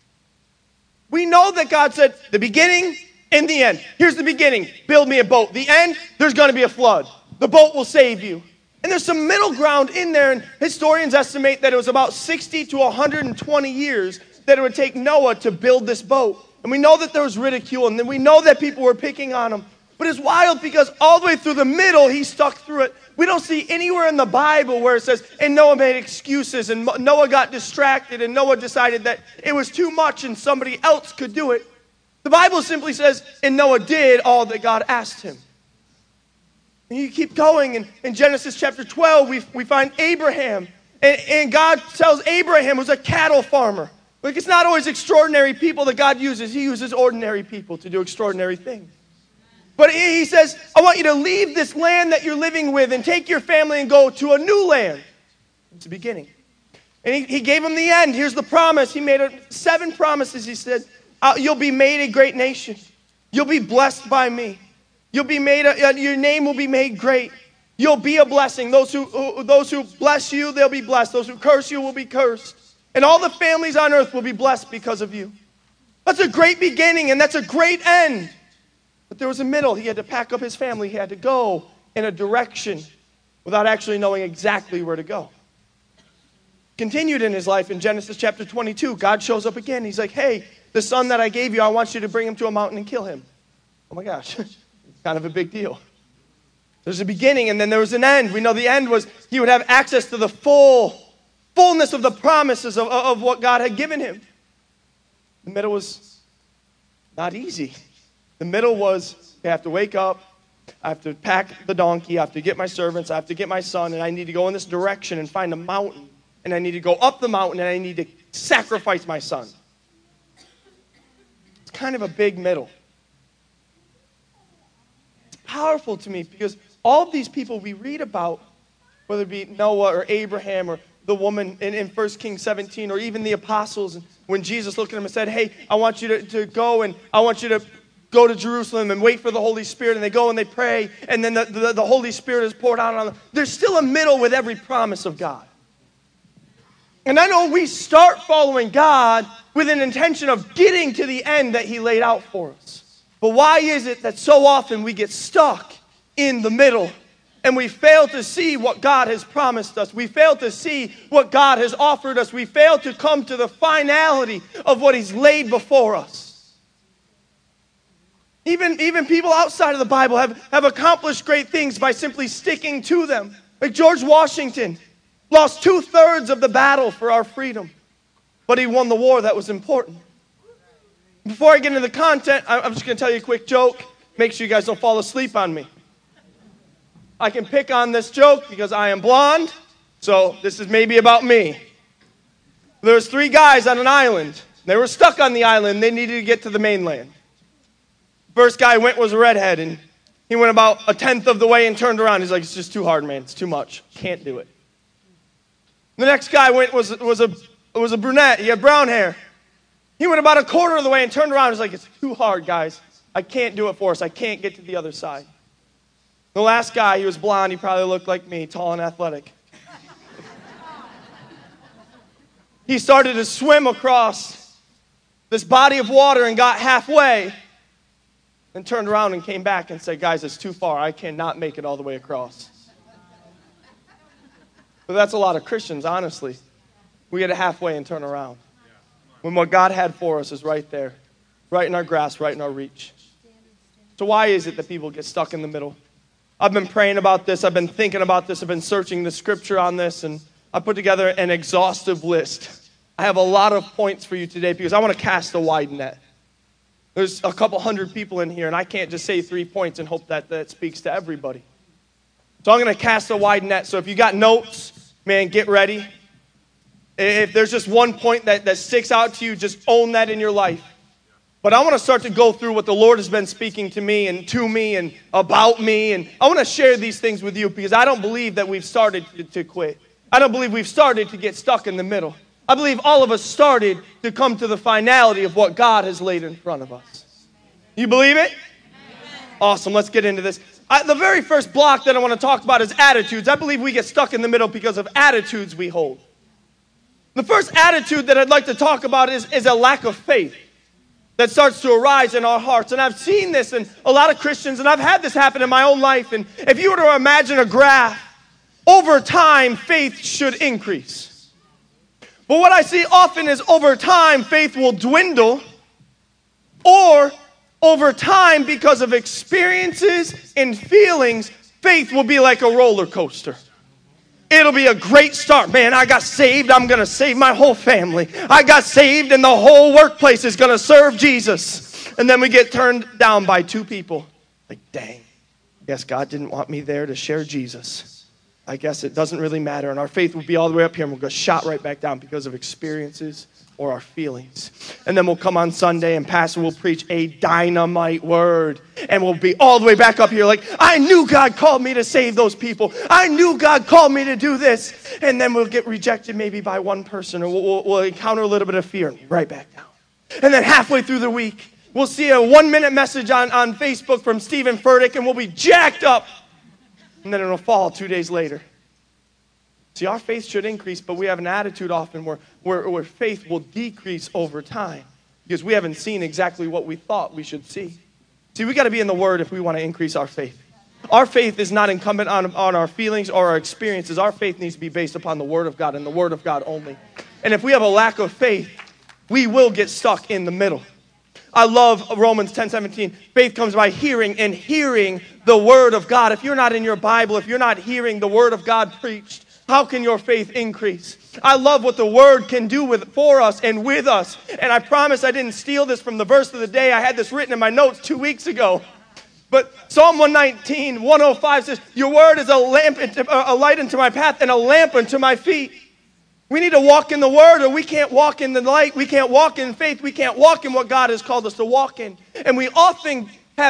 we know that God said, the beginning and the end. Here's the beginning. Build me a boat. The end, there's going to be a flood. The boat will save you. And there's some middle ground in there, and historians estimate that it was about 60 to 120 years that it would take Noah to build this boat. And we know that there was ridicule, and then we know that people were picking on him. But it's wild because all the way through the middle, he stuck through it. We don't see anywhere in the Bible where it says, and Noah made excuses, and Noah got distracted, and Noah decided that it was too much and somebody else could do it. The Bible simply says, and Noah did all that God asked him. And you keep going, and in Genesis chapter 12, we find Abraham, and God tells Abraham, who's a cattle farmer. Like, it's not always extraordinary people that God uses. He uses ordinary people to do extraordinary things. But he says, I want you to leave this land that you're living with and take your family and go to a new land. It's the beginning. And he gave him the end. Here's the promise. He made 7 promises. He said, you'll be made a great nation. You'll be blessed by me. You'll be made. Your name will be made great. You'll be a blessing. Those who bless you, they'll be blessed. Those who curse you will be cursed. And all the families on earth will be blessed because of you. That's a great beginning, and that's a great end. But there was a middle. He had to pack up his family. He had to go in a direction without actually knowing exactly where to go. Continued in his life in Genesis chapter 22. God shows up again. He's like, hey, the son that I gave you, I want you to bring him to a mountain and kill him. Oh my gosh, it's kind of a big deal. There's a beginning and then there was an end. We know the end was he would have access to the fullness of the promises of what God had given him. The middle was not easy. The middle was, I have to wake up, I have to pack the donkey, I have to get my servants, I have to get my son, and I need to go in this direction and find a mountain. And I need to go up the mountain, and I need to sacrifice my son. It's kind of a big middle. It's powerful to me because all of these people we read about, whether it be Noah or Abraham or the woman in 1 Kings 17 or even the apostles, when Jesus looked at them and said, hey, I want you to go and I want you to go to Jerusalem and wait for the Holy Spirit, and they go and they pray, and then the Holy Spirit is poured out on them. There's still a middle with every promise of God. And I know we start following God with an intention of getting to the end that he laid out for us. But why is it that so often we get stuck in the middle and we fail to see what God has promised us? We fail to see what God has offered us. We fail to come to the finality of what he's laid before us. Even people outside of the Bible have accomplished great things by simply sticking to them. Like George Washington lost 2/3 of the battle for our freedom, but he won the war that was important. Before I get into the content, I'm just going to tell you a quick joke. Make sure you guys don't fall asleep on me. I can pick on this joke because I am blonde, so this is maybe about me. There was 3 guys on an island. They were stuck on the island. They needed to get to the mainland. First guy was a redhead, and he went about 1/10 of the way and turned around. He's like, it's just too hard, man. It's too much. Can't do it. The next guy was a brunette. He had brown hair. He went about 1/4 of the way and turned around. He's like, it's too hard, guys. I can't do it for us. I can't get to the other side. The last guy, he was blonde. He probably looked like me, tall and athletic. He started to swim across this body of water and got halfway, then turned around and came back and said, guys, it's too far. I cannot make it all the way across. But that's a lot of Christians, honestly. We get it halfway and turn around. When what God had for us is right there, right in our grasp, right in our reach. So why is it that people get stuck in the middle? I've been praying about this. I've been thinking about this. I've been searching the scripture on this, and I put together an exhaustive list. I have a lot of points for you today because I want to cast a wide net. There's a couple hundred people in here, and I can't just say 3 points and hope that speaks to everybody. So I'm going to cast a wide net. So if you got notes, man, get ready. If there's just one point that sticks out to you, just own that in your life. But I want to start to go through what the Lord has been speaking to me and about me. And I want to share these things with you because I don't believe that we've started to quit. I don't believe we've started to get stuck in the middle. I believe all of us started to come to the finality of what God has laid in front of us. You believe it? Awesome. Let's get into this. The very first block that I want to talk about is attitudes. I believe we get stuck in the middle because of attitudes we hold. The first attitude that I'd like to talk about is a lack of faith that starts to arise in our hearts. And I've seen this in a lot of Christians, and I've had this happen in my own life. And if you were to imagine a graph, over time, faith should increase. But what I see often is over time, faith will dwindle, or over time, because of experiences and feelings, faith will be like a roller coaster. It'll be a great start. Man, I got saved. I'm going to save my whole family. I got saved, and the whole workplace is going to serve Jesus. And then we get turned down by 2 people. Like, dang, guess God didn't want me there to share Jesus. I guess it doesn't really matter. And our faith will be all the way up here, and we'll go shot right back down because of experiences or our feelings. And then we'll come on Sunday, and Pastor will preach a dynamite word. And we'll be all the way back up here like, I knew God called me to save those people. I knew God called me to do this. And then we'll get rejected maybe by one person, or we'll encounter a little bit of fear and right back down. And then halfway through the week, we'll see a 1-minute message on Facebook from Stephen Furtick, and we'll be jacked up. And then it'll fall 2 days later. See, our faith should increase, but we have an attitude often where faith will decrease over time because we haven't seen exactly what we thought we should see. See, we got to be in the Word if we want to increase our faith. Our faith is not incumbent on our feelings or our experiences. Our faith needs to be based upon the Word of God and the Word of God only. And if we have a lack of faith, we will get stuck in the middle. I love Romans 10:17. Faith comes by hearing, and hearing the Word of God. If you're not in your Bible, if you're not hearing the Word of God preached, how can your faith increase? I love what the Word can do for us and with us. And I promise I didn't steal this from the verse of the day. I had this written in my notes 2 weeks ago. But Psalm 119, 105 says, your Word is a light unto my path and a lamp unto my feet. We need to walk in the Word, or we can't walk in the light. We can't walk in faith. We can't walk in what God has called us to walk in. And we often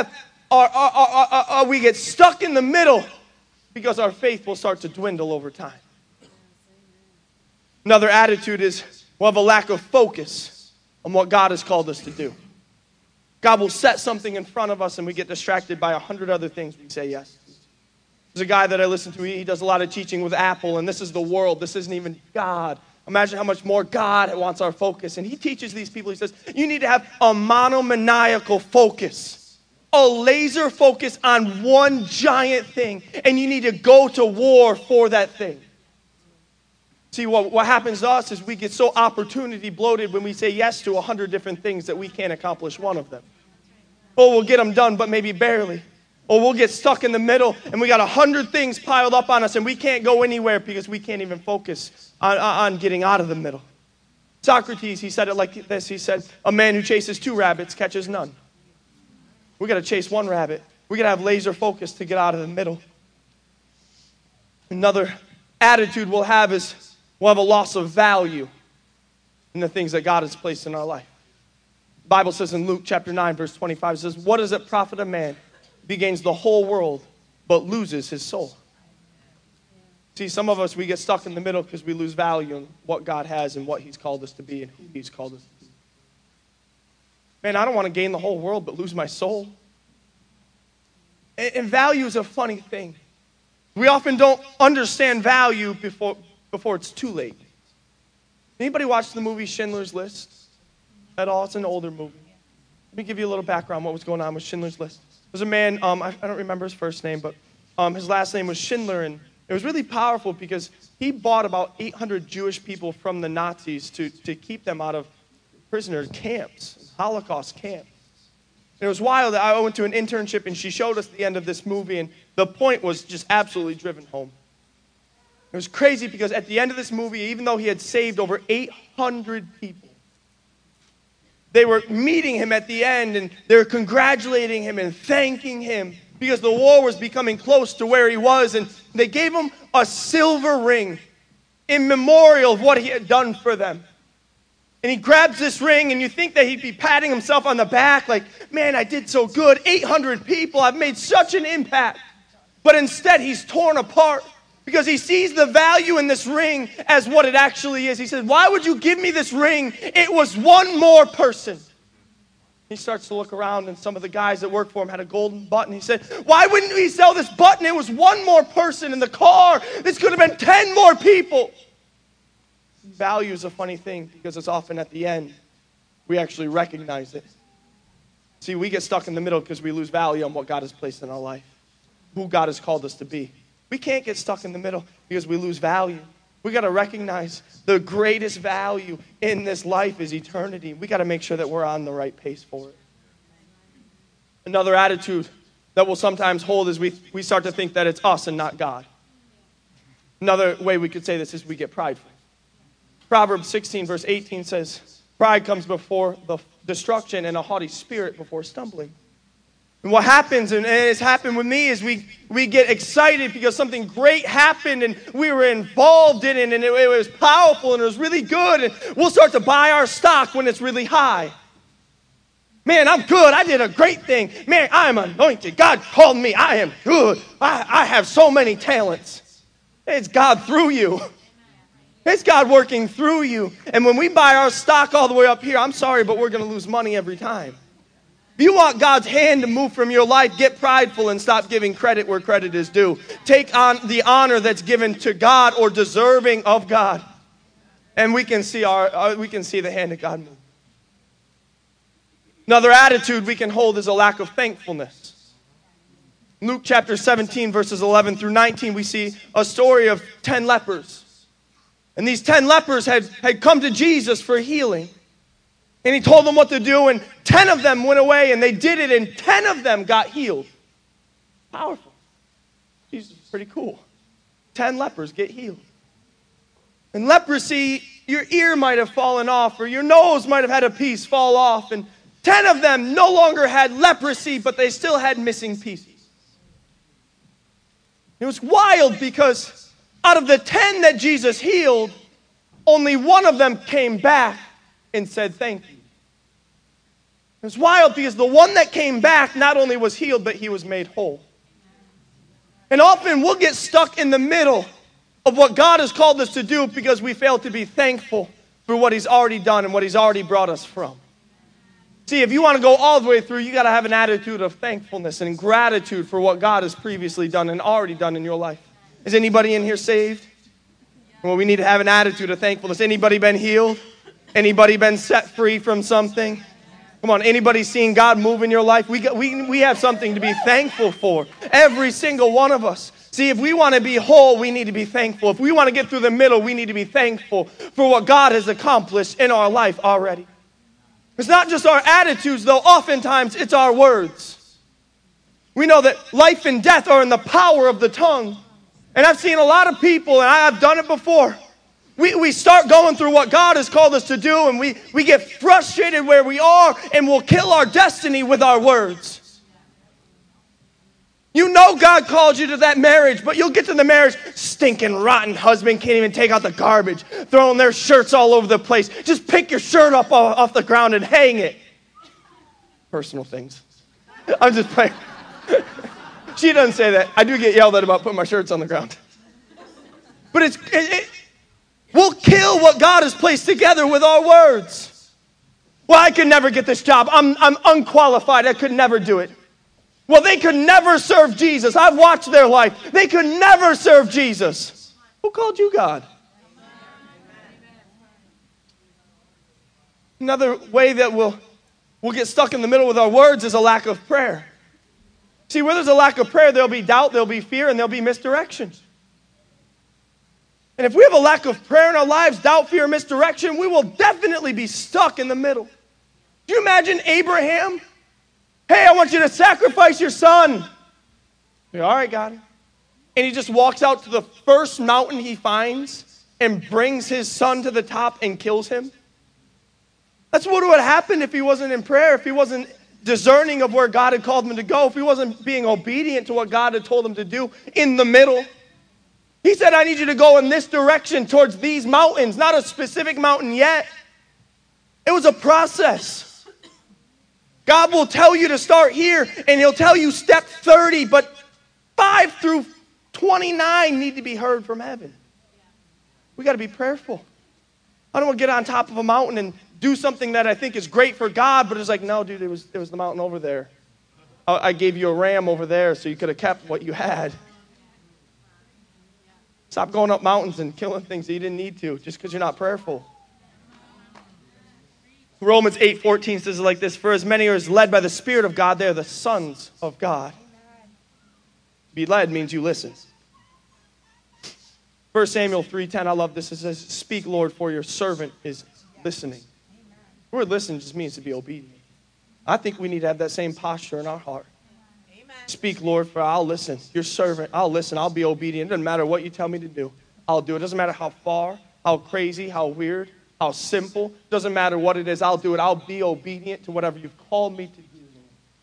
we get stuck in the middle because our faith will start to dwindle over time. Another attitude is we'll have a lack of focus on what God has called us to do. God will set something in front of us, and we get distracted by 100 other things we say yes to. There's a guy that I listen to. He does a lot of teaching with Apple, and this is the world. This isn't even God. Imagine how much more God wants our focus. And he teaches these people, he says, you need to have a monomaniacal focus, a laser focus on one giant thing, and you need to go to war for that thing. See, what happens to us is we get so opportunity bloated when we say yes to 100 different things that we can't accomplish one of them. Or we'll get them done, but maybe barely. Or we'll get stuck in the middle, and we got 100 things piled up on us, and we can't go anywhere because we can't even focus on getting out of the middle. Socrates, he said it like this. He said, a man who chases 2 rabbits catches none. We got to chase 1 rabbit. We got to have laser focus to get out of the middle. Another attitude we'll have is we'll have a loss of value in the things that God has placed in our life. The Bible says in Luke chapter 9, verse 25, it says, what does it profit a man if he gains the whole world but loses his soul? See, some of us, we get stuck in the middle because we lose value in what God has and what he's called us to be and who he's called us to be. Man, I don't want to gain the whole world but lose my soul. And value is a funny thing. We often don't understand value before it's too late. Anybody watch the movie Schindler's List at all? It's an older movie. Let me give you a little background what was going on with Schindler's List. There's a man, I don't remember his first name, but his last name was Schindler, and It was really powerful because he bought about 800 Jewish people from the Nazis to keep them out of prisoner camps, Holocaust camps. And it was wild. I went to an internship, and she showed us the end of this movie, and the point was just absolutely driven home. It was crazy because at the end of this movie, even though he had saved over 800 people, they were meeting him at the end, and they were congratulating him and thanking him because the war was becoming close to where he was, and they gave him a silver ring in memorial of what he had done for them. And he grabs this ring, and you think that he'd be patting himself on the back like, man, I did so good. 800 people, I've made such an impact. But instead, he's torn apart because he sees the value in this ring as what it actually is. He says, why would you give me this ring? It was one more person. He starts to look around, and some of the guys that worked for him had a golden button. He said, why wouldn't we sell this button? It was one more person in the car. This could have been 10 more people. Value is a funny thing because it's often at the end we actually recognize it. See, we get stuck in the middle because we lose value on what God has placed in our life, who God has called us to be. We can't get stuck in the middle because we lose value. We got to recognize the greatest value in this life is eternity. We got to make sure that we're on the right pace for it. Another attitude that we'll sometimes hold is we start to think that it's us and not God. Another way we could say this is we get prideful. Proverbs 16 verse 18 says, pride comes before the destruction and a haughty spirit before stumbling. And what happens, and it's happened with me, is we get excited because something great happened and we were involved in it and it was powerful and it was really good. And we'll start to buy our stock when it's really high. Man, I'm good. I did a great thing. Man, I'm anointed. God called me. I am good. I have so many talents. It's God through you. It's God working through you. And when we buy our stock all the way up here, I'm sorry, but we're going to lose money every time. If you want God's hand to move from your life, get prideful and stop giving credit where credit is due. Take on the honor that's given to God or deserving of God. And we can see the hand of God move. Another attitude we can hold is a lack of thankfulness. Luke chapter 17, verses 11 through 19, we see a story of 10 lepers. And these 10 lepers had come to Jesus for healing. And he told them what to do, and 10 of them went away, and they did it, and 10 of them got healed. Powerful. Jesus, pretty cool. 10 lepers get healed. And leprosy, your ear might have fallen off, or your nose might have had a piece fall off, and 10 of them no longer had leprosy, but they still had missing pieces. It was wild because out of the 10 that Jesus healed, only one of them came back and said thank you. It was wild because the one that came back not only was healed, but he was made whole. And often we'll get stuck in the middle of what God has called us to do because we fail to be thankful for what he's already done and what he's already brought us from. See, if you want to go all the way through, you got to have an attitude of thankfulness and gratitude for what God has previously done and already done in your life. Is anybody in here saved? Well, we need to have an attitude of thankfulness. Anybody been healed? Anybody been set free from something? Come on, anybody seen God move in your life? We have something to be thankful for. Every single one of us. See, if we want to be whole, we need to be thankful. If we want to get through the middle, we need to be thankful for what God has accomplished in our life already. It's not just our attitudes, though. Oftentimes, it's our words. We know that life and death are in the power of the tongue. And I've seen a lot of people, and I've done it before. We start going through what God has called us to do, and we get frustrated where we are, and we'll kill our destiny with our words. You know God called you to that marriage, but you'll get to the marriage, stinking, rotten husband can't even take out the garbage, throwing their shirts all over the place. Just pick your shirt up off the ground and hang it. Personal things. I'm just playing. She doesn't say that. I do get yelled at about putting my shirts on the ground. But we'll kill what God has placed together with our words. Well, I could never get this job. I'm unqualified. I could never do it. Well, they could never serve Jesus. I've watched their life. They could never serve Jesus. Who called you God? Another way that we'll get stuck in the middle with our words is a lack of prayer. See, where there's a lack of prayer, there'll be doubt, there'll be fear, and there'll be misdirection. And if we have a lack of prayer in our lives, doubt, fear, misdirection, we will definitely be stuck in the middle. Do you imagine Abraham? Hey, I want you to sacrifice your son. All right, God. And he just walks out to the first mountain he finds and brings his son to the top and kills him. That's what would happen if he wasn't in prayer, if he wasn't discerning of where God had called him to go, if he wasn't being obedient to what God had told him to do in the middle. He said, I need you to go in this direction towards these mountains, not a specific mountain yet. It was a process. God will tell you to start here, and he'll tell you step 30, but 5 through 29 need to be heard from heaven. We got to be prayerful. I don't want to get on top of a mountain and do something that I think is great for God, but it's like, no, dude, it was the mountain over there. I gave you a ram over there so you could have kept what you had. Stop going up mountains and killing things that you didn't need to just because you're not prayerful. Romans 8:14 says it like this, for as many are led by the Spirit of God, they are the sons of God. Be led means you listen. 1 Samuel 3:10, I love this. It says, speak, Lord, for your servant is listening. The word listen just means to be obedient. I think we need to have that same posture in our heart. Amen. Speak, Lord, for I'll listen. Your servant, I'll listen. I'll be obedient. It doesn't matter what you tell me to do. I'll do it. It doesn't matter how far, how crazy, how weird, how simple. It doesn't matter what it is. I'll do it. I'll be obedient to whatever you've called me to do.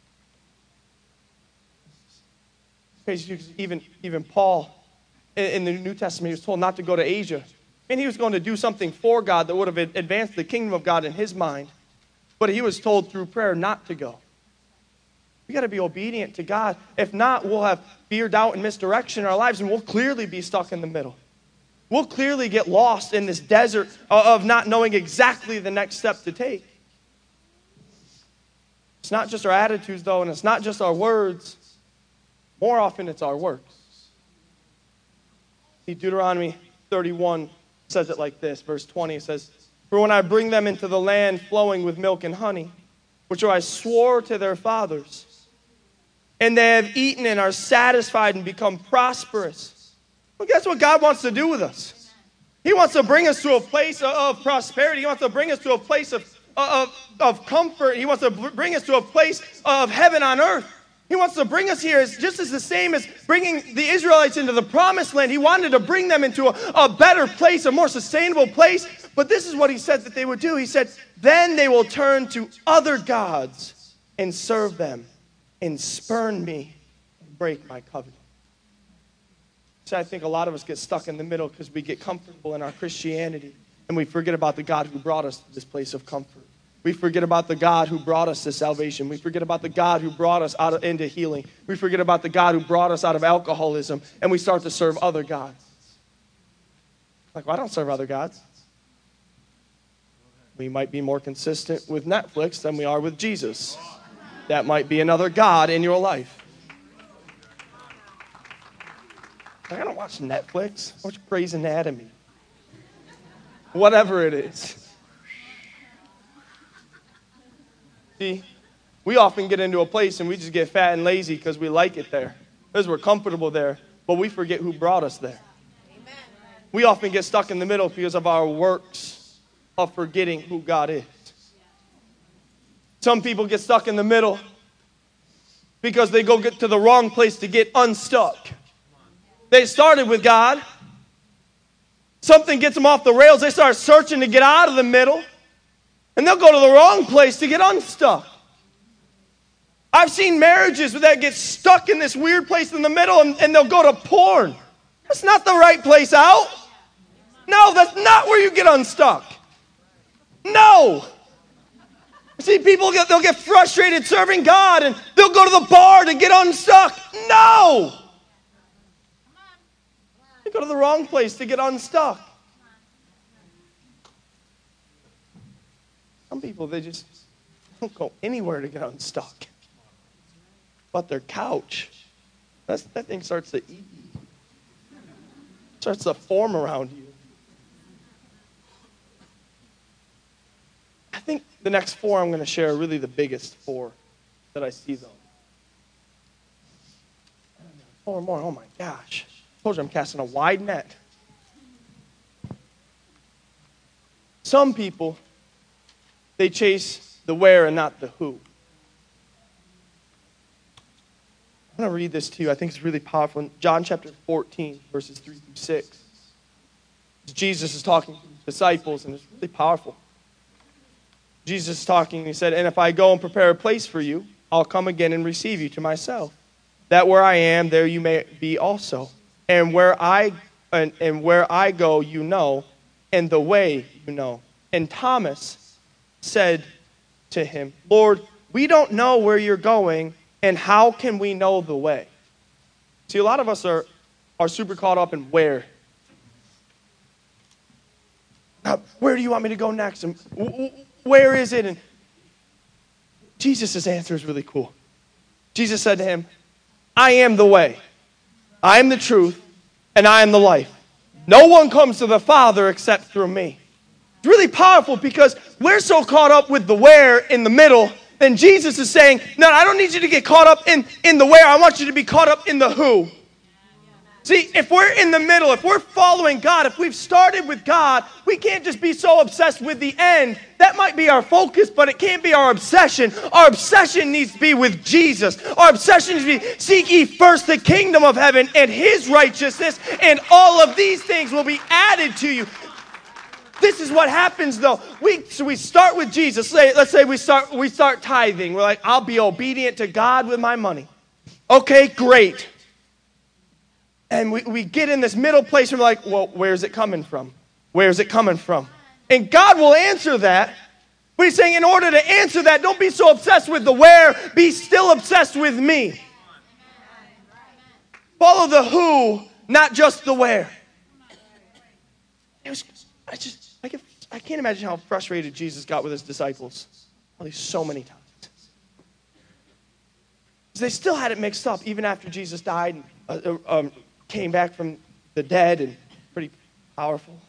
Crazy, even Paul in the New Testament, he was told not to go to Asia. And he was going to do something for God that would have advanced the kingdom of God in his mind. But he was told through prayer not to go. We got to be obedient to God. If not, we'll have fear, doubt, and misdirection in our lives, and we'll clearly be stuck in the middle. We'll clearly get lost in this desert of not knowing exactly the next step to take. It's not just our attitudes, though, and it's not just our words. More often, it's our works. See, Deuteronomy 31 says it like this. Verse 20 says, for when I bring them into the land flowing with milk and honey, which I swore to their fathers, and they have eaten and are satisfied and become prosperous. Well, guess what God wants to do with us? He wants to bring us to a place of prosperity. He wants to bring us to a place of comfort. He wants to bring us to a place of heaven on earth. He wants to bring us here just as the same as bringing the Israelites into the promised land. He wanted to bring them into a better place, a more sustainable place. But this is what he said that they would do. He said, then they will turn to other gods and serve them and spurn me and break my covenant. So I think a lot of us get stuck in the middle because we get comfortable in our Christianity and we forget about the God who brought us to this place of comfort. We forget about the God who brought us to salvation. We forget about the God who brought us into healing. We forget about the God who brought us out of alcoholism, and we start to serve other gods. Like, well, I don't serve other gods. We might be more consistent with Netflix than we are with Jesus. That might be another God in your life. Like, I don't watch Netflix. I watch Grey's Anatomy. Whatever it is. See, we often get into a place and we just get fat and lazy because we like it there, because we're comfortable there, but we forget who brought us there. Amen. We often get stuck in the middle because of our works of forgetting who God is. Some people get stuck in the middle because they go get to the wrong place to get unstuck. They started with God. Something gets them off the rails. They start searching to get out of the middle. And they'll go to the wrong place to get unstuck. I've seen marriages that get stuck in this weird place in the middle and they'll go to porn. That's not the right place out. No, that's not where you get unstuck. No. See, people they'll get frustrated serving God and they'll go to the bar to get unstuck. No. You go to the wrong place to get unstuck. Some people, they just don't go anywhere to get unstuck. But their couch, that thing starts to eat you. Starts to form around you. I think the next 4 I'm going to share are really the biggest 4 that I see, though. 4 more, oh my gosh. I told you I'm casting a wide net. Some people, they chase the where and not the who. I'm going to read this to you. I think it's really powerful. In John chapter 14, verses 3 through 6. Jesus is talking to his disciples, and it's really powerful. Jesus is talking, and he said, "And if I go and prepare a place for you, I'll come again and receive you to myself, that where I am, there you may be also. And where I go, you know, and the way you know." And Thomas said to him, "Lord, we don't know where you're going, and how can we know the way?" See, a lot of us are super caught up in where. Where do you want me to go next? And where is it? And Jesus' answer is really cool. Jesus said to him, "I am the way, I am the truth, and I am the life. No one comes to the Father except through me." It's really powerful because we're so caught up with the where in the middle, then Jesus is saying, "No, I don't need you to get caught up in the where. I want you to be caught up in the who." See, if we're in the middle, if we're following God, if we've started with God, we can't just be so obsessed with the end. That might be our focus, but it can't be our obsession. Our obsession needs to be with Jesus. Our obsession needs to be, seek ye first the kingdom of heaven and his righteousness, and all of these things will be added to you. This is what happens, though. We start with Jesus. Let's say we start tithing. We're like, "I'll be obedient to God with my money." Okay, great. And we get in this middle place and we're like, "Well, where's it coming from? Where's it coming from?" And God will answer that. But he's saying, in order to answer that, don't be so obsessed with the where. Be still obsessed with me. Follow the who, not just the where. I can't imagine how frustrated Jesus got with his disciples. Probably so many times. Because they still had it mixed up even after Jesus died and came back from the dead, and pretty powerful.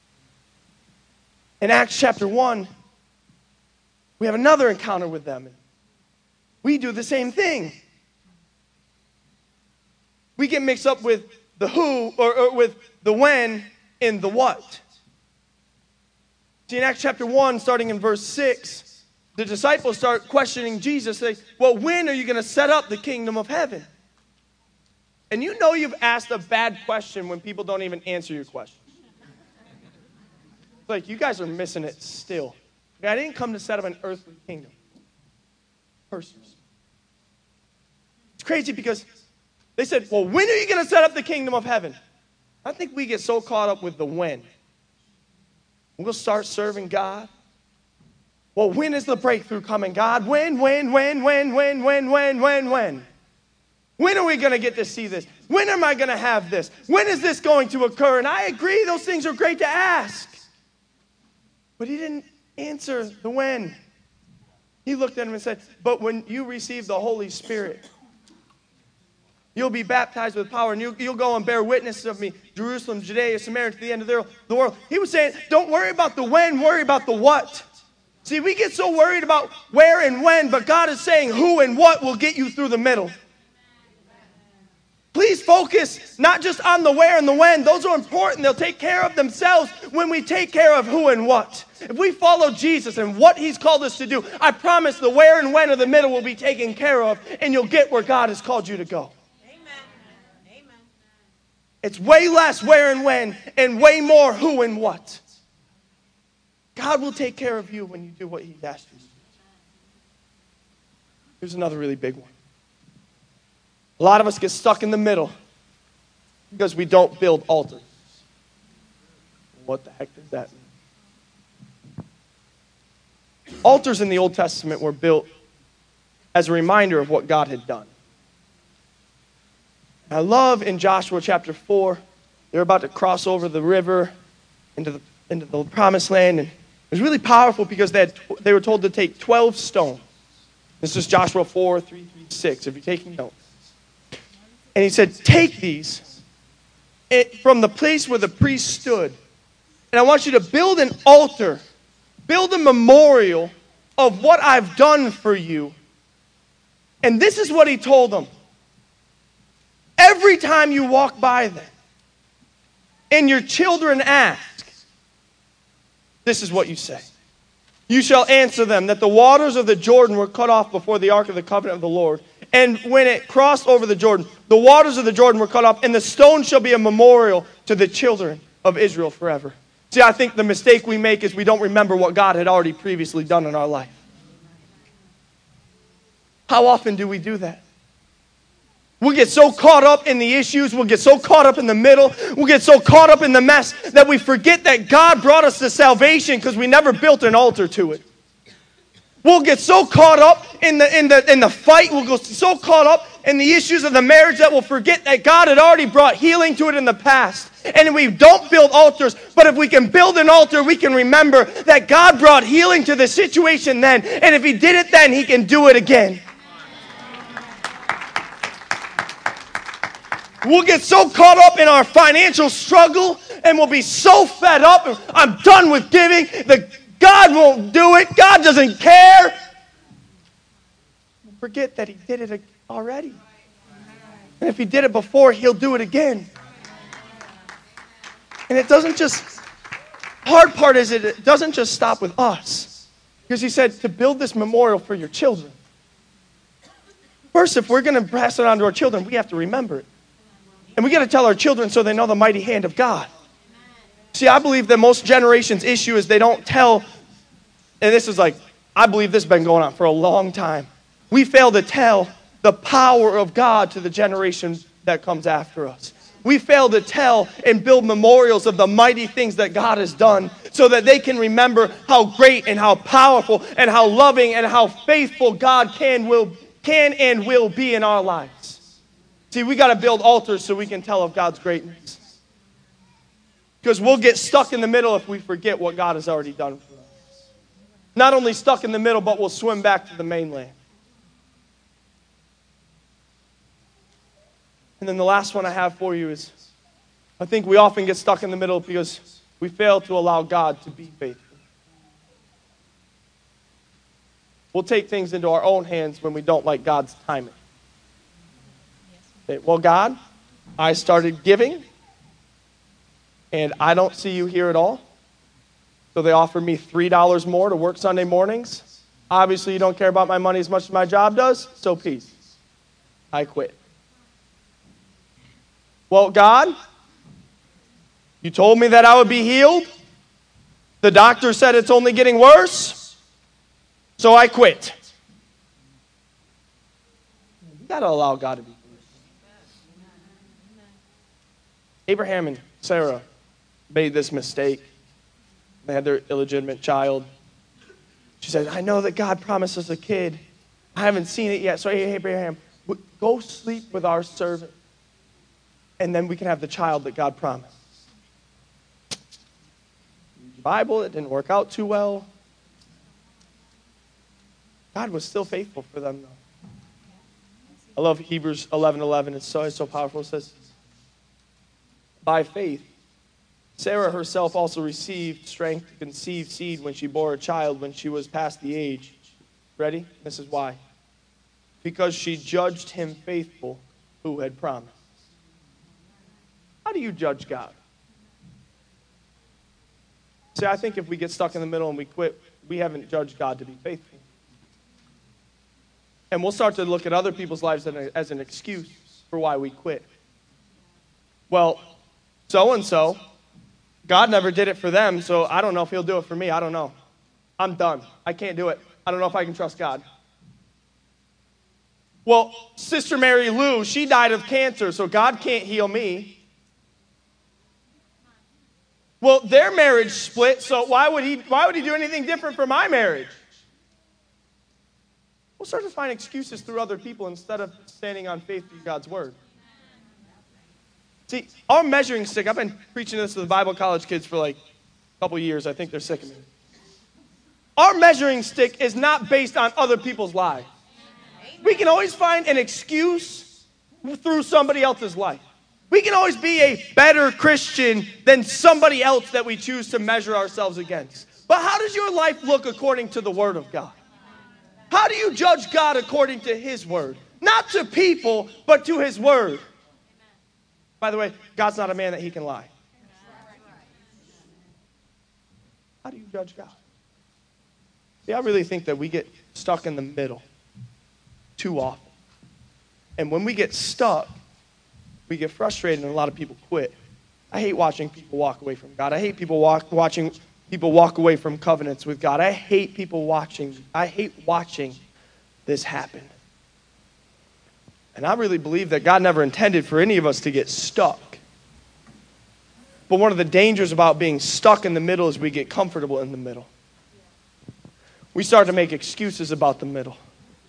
In Acts chapter 1, we have another encounter with them. We do the same thing. We get mixed up with the who, or with the when and the what. See, in Acts chapter 1, starting in verse 6, the disciples start questioning Jesus. They say, "Well, when are you going to set up the kingdom of heaven?" And you know you've asked a bad question when people don't even answer your question. It's like, you guys are missing it still. I didn't come to set up an earthly kingdom. Persons. It's crazy because they said, "Well, when are you going to set up the kingdom of heaven?" I think we get so caught up with the when. We'll start serving God. Well, when is the breakthrough coming, God? When? When are we going to get to see this? When am I going to have this? When is this going to occur? And I agree, those things are great to ask. But he didn't answer the when. He looked at him and said, "But when you receive the Holy Spirit, you'll be baptized with power, and you'll go and bear witness of me, Jerusalem, Judea, Samaria, to the end of the world." He was saying, don't worry about the when, worry about the what. See, we get so worried about where and when, but God is saying who and what will get you through the middle. Please focus not just on the where and the when. Those are important. They'll take care of themselves when we take care of who and what. If we follow Jesus and what he's called us to do, I promise the where and when of the middle will be taken care of, and you'll get where God has called you to go. Amen. It's way less where and when, and way more who and what. God will take care of you when you do what he's asked you to do. Here's another really big one. A lot of us get stuck in the middle because we don't build altars. What the heck does that mean? Altars in the Old Testament were built as a reminder of what God had done. I love in Joshua chapter 4, they're about to cross over the river into the promised land, and it was really powerful because they were told to take 12 stones. This is Joshua 4, 3 through 6, if you're taking notes. And he said, "Take these from the place where the priest stood, and I want you to build an altar, build a memorial of what I've done for you." And this is what he told them. Every time you walk by them, and your children ask, This is what you say. You shall answer them that the waters of the Jordan were cut off before the ark of the covenant of the Lord. And when it crossed over the Jordan, the waters of the Jordan were cut off, and the stone shall be a memorial to the children of Israel forever. See, I think the mistake we make is we don't remember what God had already previously done in our life. How often do we do that? We'll get so caught up in the issues, we'll get so caught up in the middle, we'll get so caught up in the mess that we forget that God brought us to salvation because we never built an altar to it. We'll get so caught up in the fight, we'll get so caught up in the issues of the marriage that we'll forget that God had already brought healing to it in the past. And we don't build altars, but if we can build an altar, we can remember that God brought healing to the situation then. And if He did it then, He can do it again. We'll get so caught up in our financial struggle and we'll be so fed up. I'm done with giving. God won't do it. God doesn't care. Forget that He did it already. And if He did it before, He'll do it again. And it doesn't just, hard part is it doesn't just stop with us. Because He said to build this memorial for your children. First, if we're going to pass it on to our children, we have to remember it. And we got to tell our children so they know the mighty hand of God. See, I believe that most generations' issue is they don't tell, and this is like, I believe this has been going on for a long time. We fail to tell the power of God to the generation that comes after us. We fail to tell and build memorials of the mighty things that God has done so that they can remember how great and how powerful and how loving and how faithful God can and will be in our lives. See, we got to build altars so we can tell of God's greatness. Because we'll get stuck in the middle if we forget what God has already done for us. Not only stuck in the middle, but we'll swim back to the mainland. And then the last one I have for you is, I think we often get stuck in the middle because we fail to allow God to be faithful. We'll take things into our own hands when we don't like God's timing. Well, God, I started giving, and I don't see you here at all. So they offered me $3 more to work Sunday mornings. Obviously, you don't care about my money as much as my job does, so peace. I quit. Well, God, you told me that I would be healed. The doctor said it's only getting worse, so I quit. You got to allow God to be. Abraham and Sarah made this mistake. They had their illegitimate child. She said, I know that God promised us a kid. I haven't seen it yet. So, hey, Abraham, go sleep with our servant, and then we can have the child that God promised. The Bible, it didn't work out too well. God was still faithful for them, though. I love Hebrews 11:11. It's so powerful. It says, by faith, Sarah herself also received strength to conceive seed when she bore a child when she was past the age. Ready? This is why. Because she judged him faithful who had promised. How do you judge God? See, I think if we get stuck in the middle and we quit, we haven't judged God to be faithful. And we'll start to look at other people's lives as an excuse for why we quit. Well, so-and-so, God never did it for them, so I don't know if He'll do it for me. I don't know. I'm done. I can't do it. I don't know if I can trust God. Well, Sister Mary Lou, she died of cancer, so God can't heal me. Well, their marriage split, so why would he do anything different for my marriage? We'll start to find excuses through other people instead of standing on faith through God's word. See, our measuring stick, I've been preaching this to the Bible college kids for like a couple years. I think they're sick of me. Our measuring stick is not based on other people's lives. We can always find an excuse through somebody else's life. We can always be a better Christian than somebody else that we choose to measure ourselves against. But how does your life look according to the Word of God? How do you judge God according to His Word? Not to people, but to His Word. By the way, God's not a man that He can lie. How do you judge God? See, I really think that we get stuck in the middle too often. And when we get stuck, we get frustrated and a lot of people quit. I hate watching people walk away from God. I hate people watching people walk away from covenants with God. I hate watching this happen. And I really believe that God never intended for any of us to get stuck. But one of the dangers about being stuck in the middle is we get comfortable in the middle. We start to make excuses about the middle.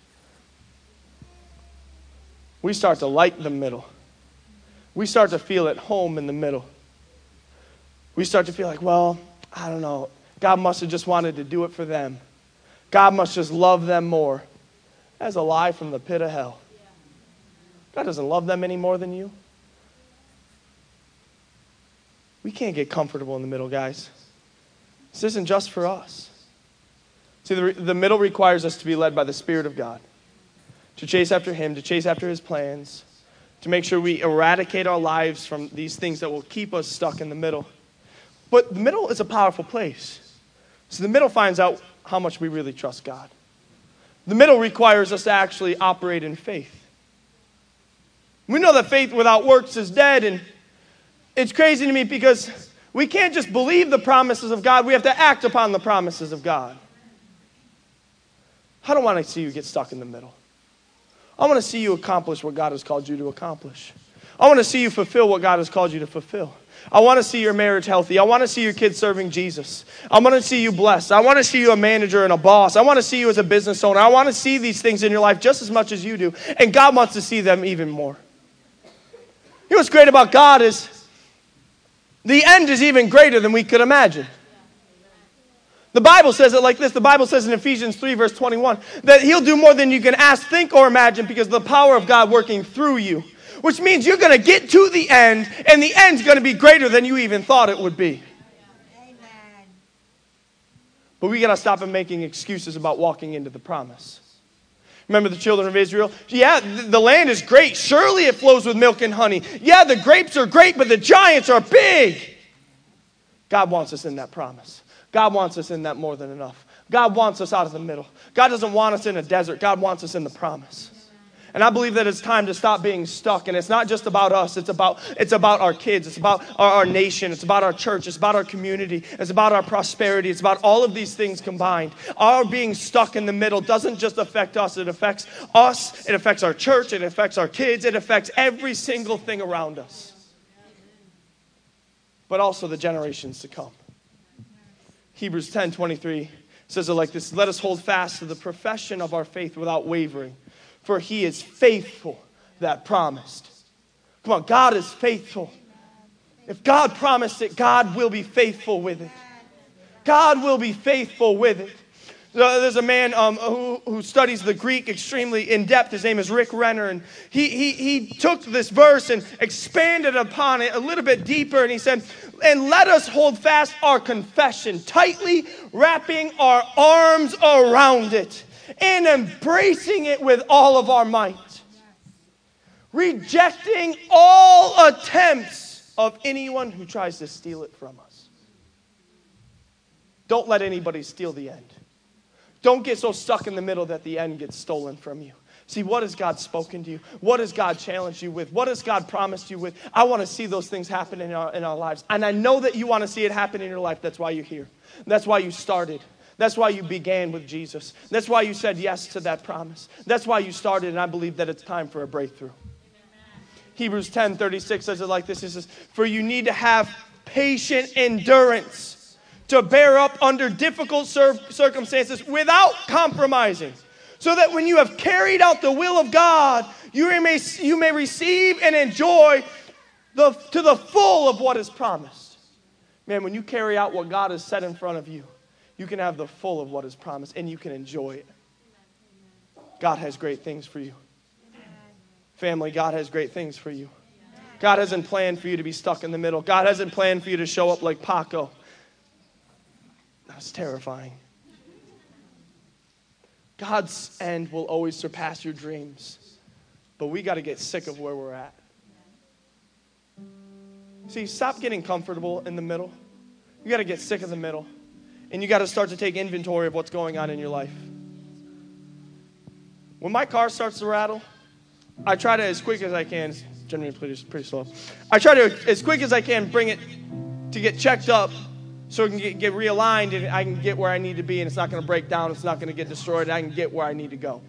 We start to like the middle. We start to feel at home in the middle. We start to feel like, well, I don't know. God must have just wanted to do it for them. God must just love them more. That's a lie from the pit of hell. God doesn't love them any more than you. We can't get comfortable in the middle, guys. This isn't just for us. See, the middle requires us to be led by the Spirit of God, to chase after Him, to chase after His plans, to make sure we eradicate our lives from these things that will keep us stuck in the middle. But the middle is a powerful place. So the middle finds out how much we really trust God. The middle requires us to actually operate in faith. We know that faith without works is dead, and it's crazy to me because we can't just believe the promises of God. We have to act upon the promises of God. I don't want to see you get stuck in the middle. I want to see you accomplish what God has called you to accomplish. I want to see you fulfill what God has called you to fulfill. I want to see your marriage healthy. I want to see your kids serving Jesus. I want to see you blessed. I want to see you a manager and a boss. I want to see you as a business owner. I want to see these things in your life just as much as you do. And God wants to see them even more. You know what's great about God is the end is even greater than we could imagine. The Bible says it like this. The Bible says in Ephesians 3, verse 21, that He'll do more than you can ask, think, or imagine because of the power of God working through you. Which means you're going to get to the end, and the end's going to be greater than you even thought it would be. Amen. But we got to stop making excuses about walking into the promise. Remember the children of Israel? Yeah, the land is great. Surely it flows with milk and honey. Yeah, the grapes are great, but the giants are big. God wants us in that promise. God wants us in that more than enough. God wants us out of the middle. God doesn't want us in a desert. God wants us in the promise. And I believe that it's time to stop being stuck. And it's not just about us. It's about our kids. It's about our nation. It's about our church. It's about our community. It's about our prosperity. It's about all of these things combined. Our being stuck in the middle doesn't just affect us. It affects us. It affects our church. It affects our kids. It affects every single thing around us. But also the generations to come. Hebrews 10:23 says it like this. Let us hold fast to the profession of our faith without wavering. For He is faithful that promised. Come on, God is faithful. If God promised it, God will be faithful with it. God will be faithful with it. There's a man who studies the Greek extremely in depth. His name is Rick Renner. And he took this verse and expanded upon it a little bit deeper. And he said, and let us hold fast our confession, tightly wrapping our arms around it and embracing it with all of our might. Rejecting all attempts of anyone who tries to steal it from us. Don't let anybody steal the end. Don't get so stuck in the middle that the end gets stolen from you. See, what has God spoken to you? What has God challenged you with? What has God promised you with? I want to see those things happen in our lives. And I know that you want to see it happen in your life. That's why you're here. That's why you started. That's why you began with Jesus. That's why you said yes to that promise. That's why you started, and I believe that it's time for a breakthrough. Hebrews 10:36 says it like this. It says, for you need to have patient endurance to bear up under difficult circumstances without compromising, so that when you have carried out the will of God, you may receive and enjoy to the full of what is promised. Man, when you carry out what God has set in front of you, you can have the full of what is promised, and you can enjoy it. God has great things for you. Family, God has great things for you. God hasn't planned for you to be stuck in the middle. God hasn't planned for you to show up like Paco. That's terrifying. God's end will always surpass your dreams, but we got to get sick of where we're at. See, stop getting comfortable in the middle. You got to get sick of the middle. and you got to start to take inventory of what's going on in your life. When my car starts to rattle, I try to, as quick as I can, it's generally pretty slow, I try to, as quick as I can, bring it to get checked up so it can get realigned and I can get where I need to be and it's not going to break down, it's not going to get destroyed, and I can get where I need to go.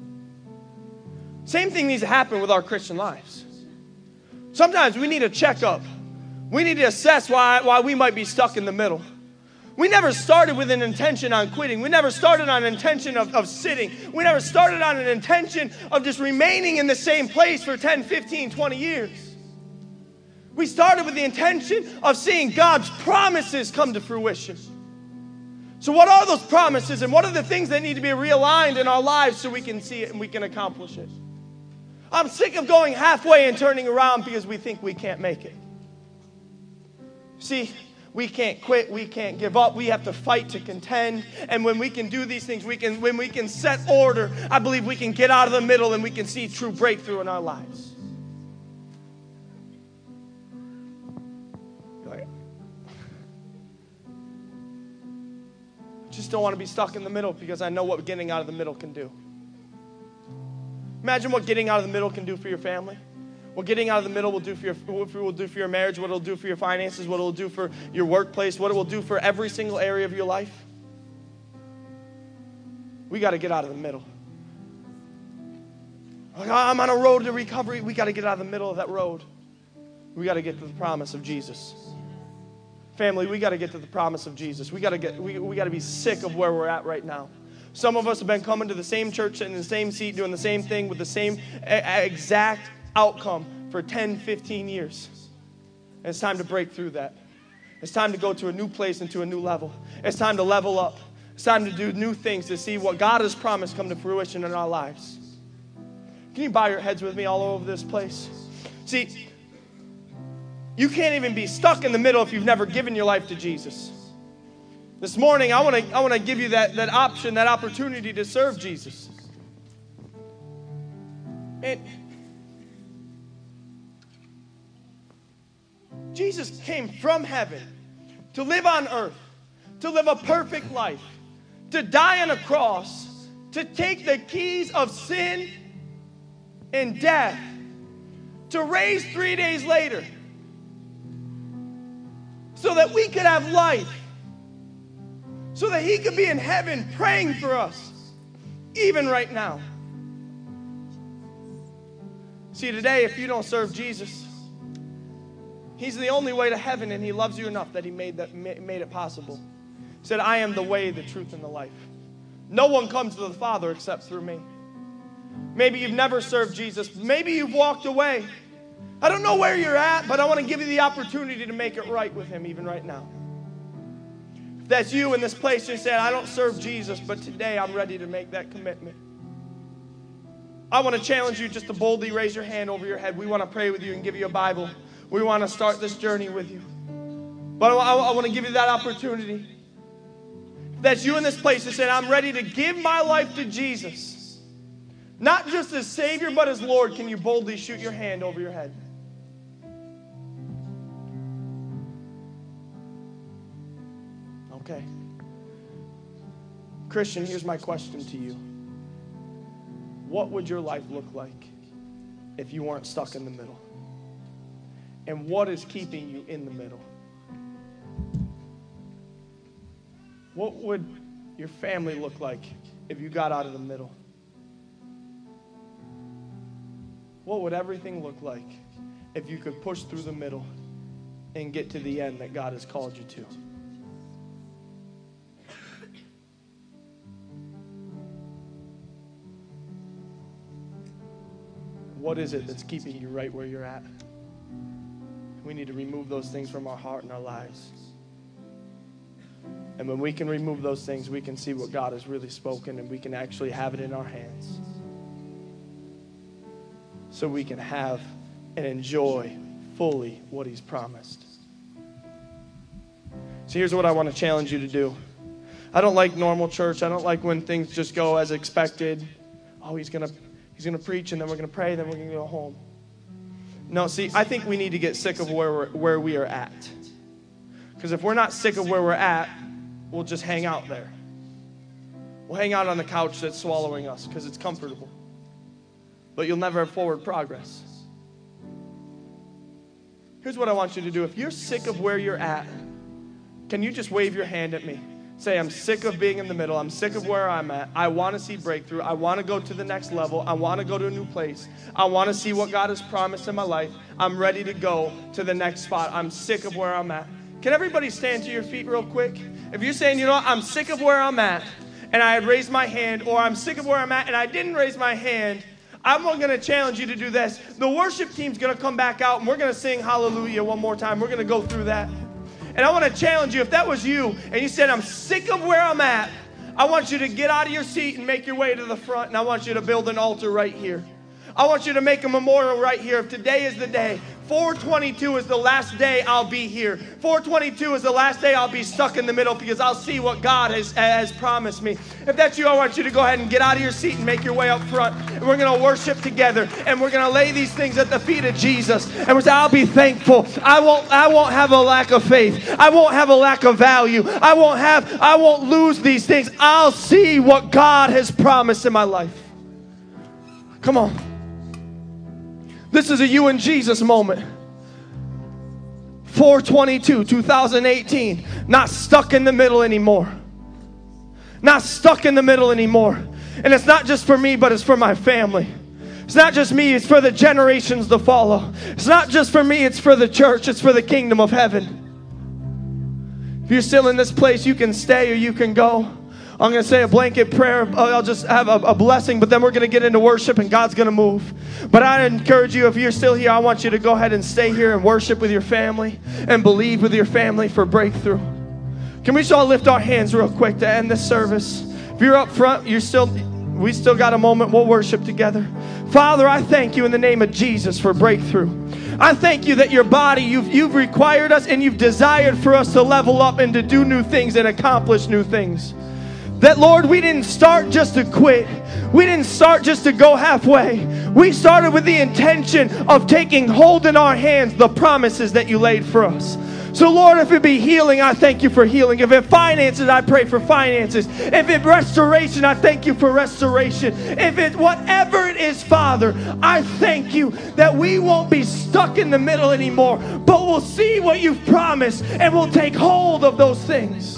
Same thing needs to happen with our Christian lives. Sometimes we need a checkup. We need to assess why we might be stuck in the middle. We never started with an intention on quitting. We never started on an intention of sitting. We never started on an intention of just remaining in the same place for 10, 15, 20 years. We started with the intention of seeing God's promises come to fruition. So what are those promises and what are the things that need to be realigned in our lives so we can see it and we can accomplish it? I'm sick of going halfway and turning around because we think we can't make it. See, we can't quit. We can't give up. We have to fight to contend. And when we can do these things, when we can set order, I believe we can get out of the middle and we can see true breakthrough in our lives. I just don't want to be stuck in the middle because I know what getting out of the middle can do. Imagine what getting out of the middle can do for your family. What getting out of the middle will do for your marriage, what it'll do for your finances, what it'll do for your workplace, what it will do for every single area of your life. We got to get out of the middle. Like, I'm on a road to recovery. We got to get out of the middle of that road. We got to get to the promise of Jesus. Family, we got to get to the promise of Jesus. We got to be sick of where we're at right now. Some of us have been coming to the same church, sitting in the same seat, doing the same thing with the same exact outcome for 10, 15 years. And it's time to break through that. It's time to go to a new place and to a new level. It's time to level up. It's time to do new things to see what God has promised come to fruition in our lives. Can you bow your heads with me all over this place? See, you can't even be stuck in the middle if you've never given your life to Jesus. This morning, I want to give you that option, that opportunity to serve Jesus. And Jesus came from heaven to live on earth, to live a perfect life, to die on a cross, to take the keys of sin and death, to raise 3 days later, so that we could have life, so that he could be in heaven praying for us, even right now. See, today, if you don't serve Jesus, he's the only way to heaven, and he loves you enough that he made it possible. He said, I am the way, the truth, and the life. No one comes to the Father except through me. Maybe you've never served Jesus. Maybe you've walked away. I don't know where you're at, but I want to give you the opportunity to make it right with him even right now. If that's you in this place, you said, I don't serve Jesus, but today I'm ready to make that commitment. I want to challenge you just to boldly raise your hand over your head. We want to pray with you and give you a Bible. We want to start this journey with you. But I want to give you that opportunity. If that's you in this place that said, I'm ready to give my life to Jesus, not just as Savior, but as Lord, can you boldly shoot your hand over your head? Okay. Christian, here's my question to you. What would your life look like if you weren't stuck in the middle? And what is keeping you in the middle? What would your family look like if you got out of the middle? What would everything look like if you could push through the middle and get to the end that God has called you to? What is it that's keeping you right where you're at? We need to remove those things from our heart and our lives. And when we can remove those things, we can see what God has really spoken, and we can actually have it in our hands. So we can have and enjoy fully what he's promised. So here's what I want to challenge you to do. I don't like normal church. I don't like when things just go as expected. Oh, he's going to preach, and then we're going to pray, then we're going to go home. No, see, I think we need to get sick of where we are at. Because if we're not sick of where we're at, we'll just hang out there. We'll hang out on the couch that's swallowing us because it's comfortable. But you'll never have forward progress. Here's what I want you to do. If you're sick of where you're at, can you just wave your hand at me? Say, I'm sick of being in the middle. I'm sick of where I'm at. I want to see breakthrough. I want to go to the next level. I want to go to a new place. I want to see what God has promised in my life. I'm ready to go to the next spot. I'm sick of where I'm at. Can everybody stand to your feet real quick? If you're saying, you know what, I'm sick of where I'm at, and I had raised my hand, or I'm sick of where I'm at, and I didn't raise my hand, I'm going to challenge you to do this. The worship team's going to come back out, and we're going to sing Hallelujah one more time. We're going to go through that. And I want to challenge you, if that was you, and you said, I'm sick of where I'm at, I want you to get out of your seat and make your way to the front, and I want you to build an altar right here. I want you to make a memorial right here. If today is the day, 4/22 is the last day I'll be here. 4/22 is the last day I'll be stuck in the middle because I'll see what God has promised me. If that's you, I want you to go ahead and get out of your seat and make your way up front. And we're going to worship together. And we're going to lay these things at the feet of Jesus. And we'll say, I'll be thankful. I won't have a lack of faith. I won't have a lack of value. I won't lose these things. I'll see what God has promised in my life. Come on. This is a you and Jesus moment. 4/22, 2018. Not stuck in the middle anymore. Not stuck in the middle anymore. And it's not just for me, but it's for my family. It's not just me, it's for the generations to follow. It's not just for me, it's for the church. It's for the kingdom of heaven. If you're still in this place, you can stay or you can go. I'm going to say a blanket prayer. I'll just have a blessing, but then we're going to get into worship and God's going to move. But I encourage you, if you're still here, I want you to go ahead and stay here and worship with your family and believe with your family for breakthrough. Can we just all lift our hands real quick to end this service? If you're up front, we still got a moment. We'll worship together. Father, I thank you in the name of Jesus for breakthrough. I thank you that your body, you've required us and you've desired for us to level up and to do new things and accomplish new things. That, Lord, we didn't start just to quit. We didn't start just to go halfway. We started with the intention of taking hold in our hands the promises that you laid for us. So, Lord, if it be healing, I thank you for healing. If it finances, I pray for finances. If it restoration, I thank you for restoration. If it whatever it is, Father, I thank you that we won't be stuck in the middle anymore, but we'll see what you've promised and we'll take hold of those things.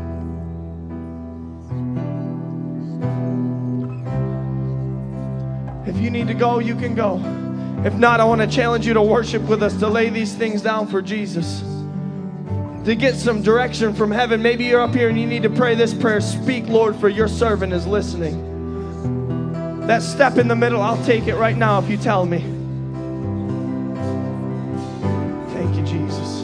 If you need to go, you can go. If not, I want to challenge you to worship with us, to lay these things down for Jesus, to get some direction from heaven. Maybe you're up here and you need to pray this prayer. Speak, Lord, for your servant is listening. That step in the middle, I'll take it right now if you tell me. Thank you, Jesus.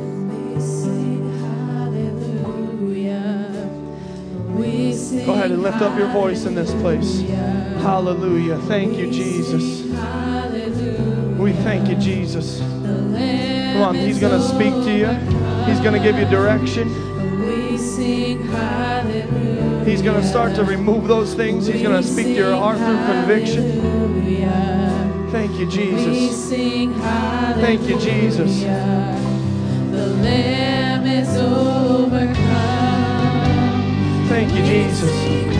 Go ahead and lift up your voice in this place. Hallelujah. Thank you, Jesus. We thank you, Jesus. Come on, he's going to speak to you. He's going to give you direction. He's going to start to remove those things. He's going to speak to your heart through conviction. Thank you, Jesus. Thank you, Jesus. The Lamb is overcome. Thank you, Jesus.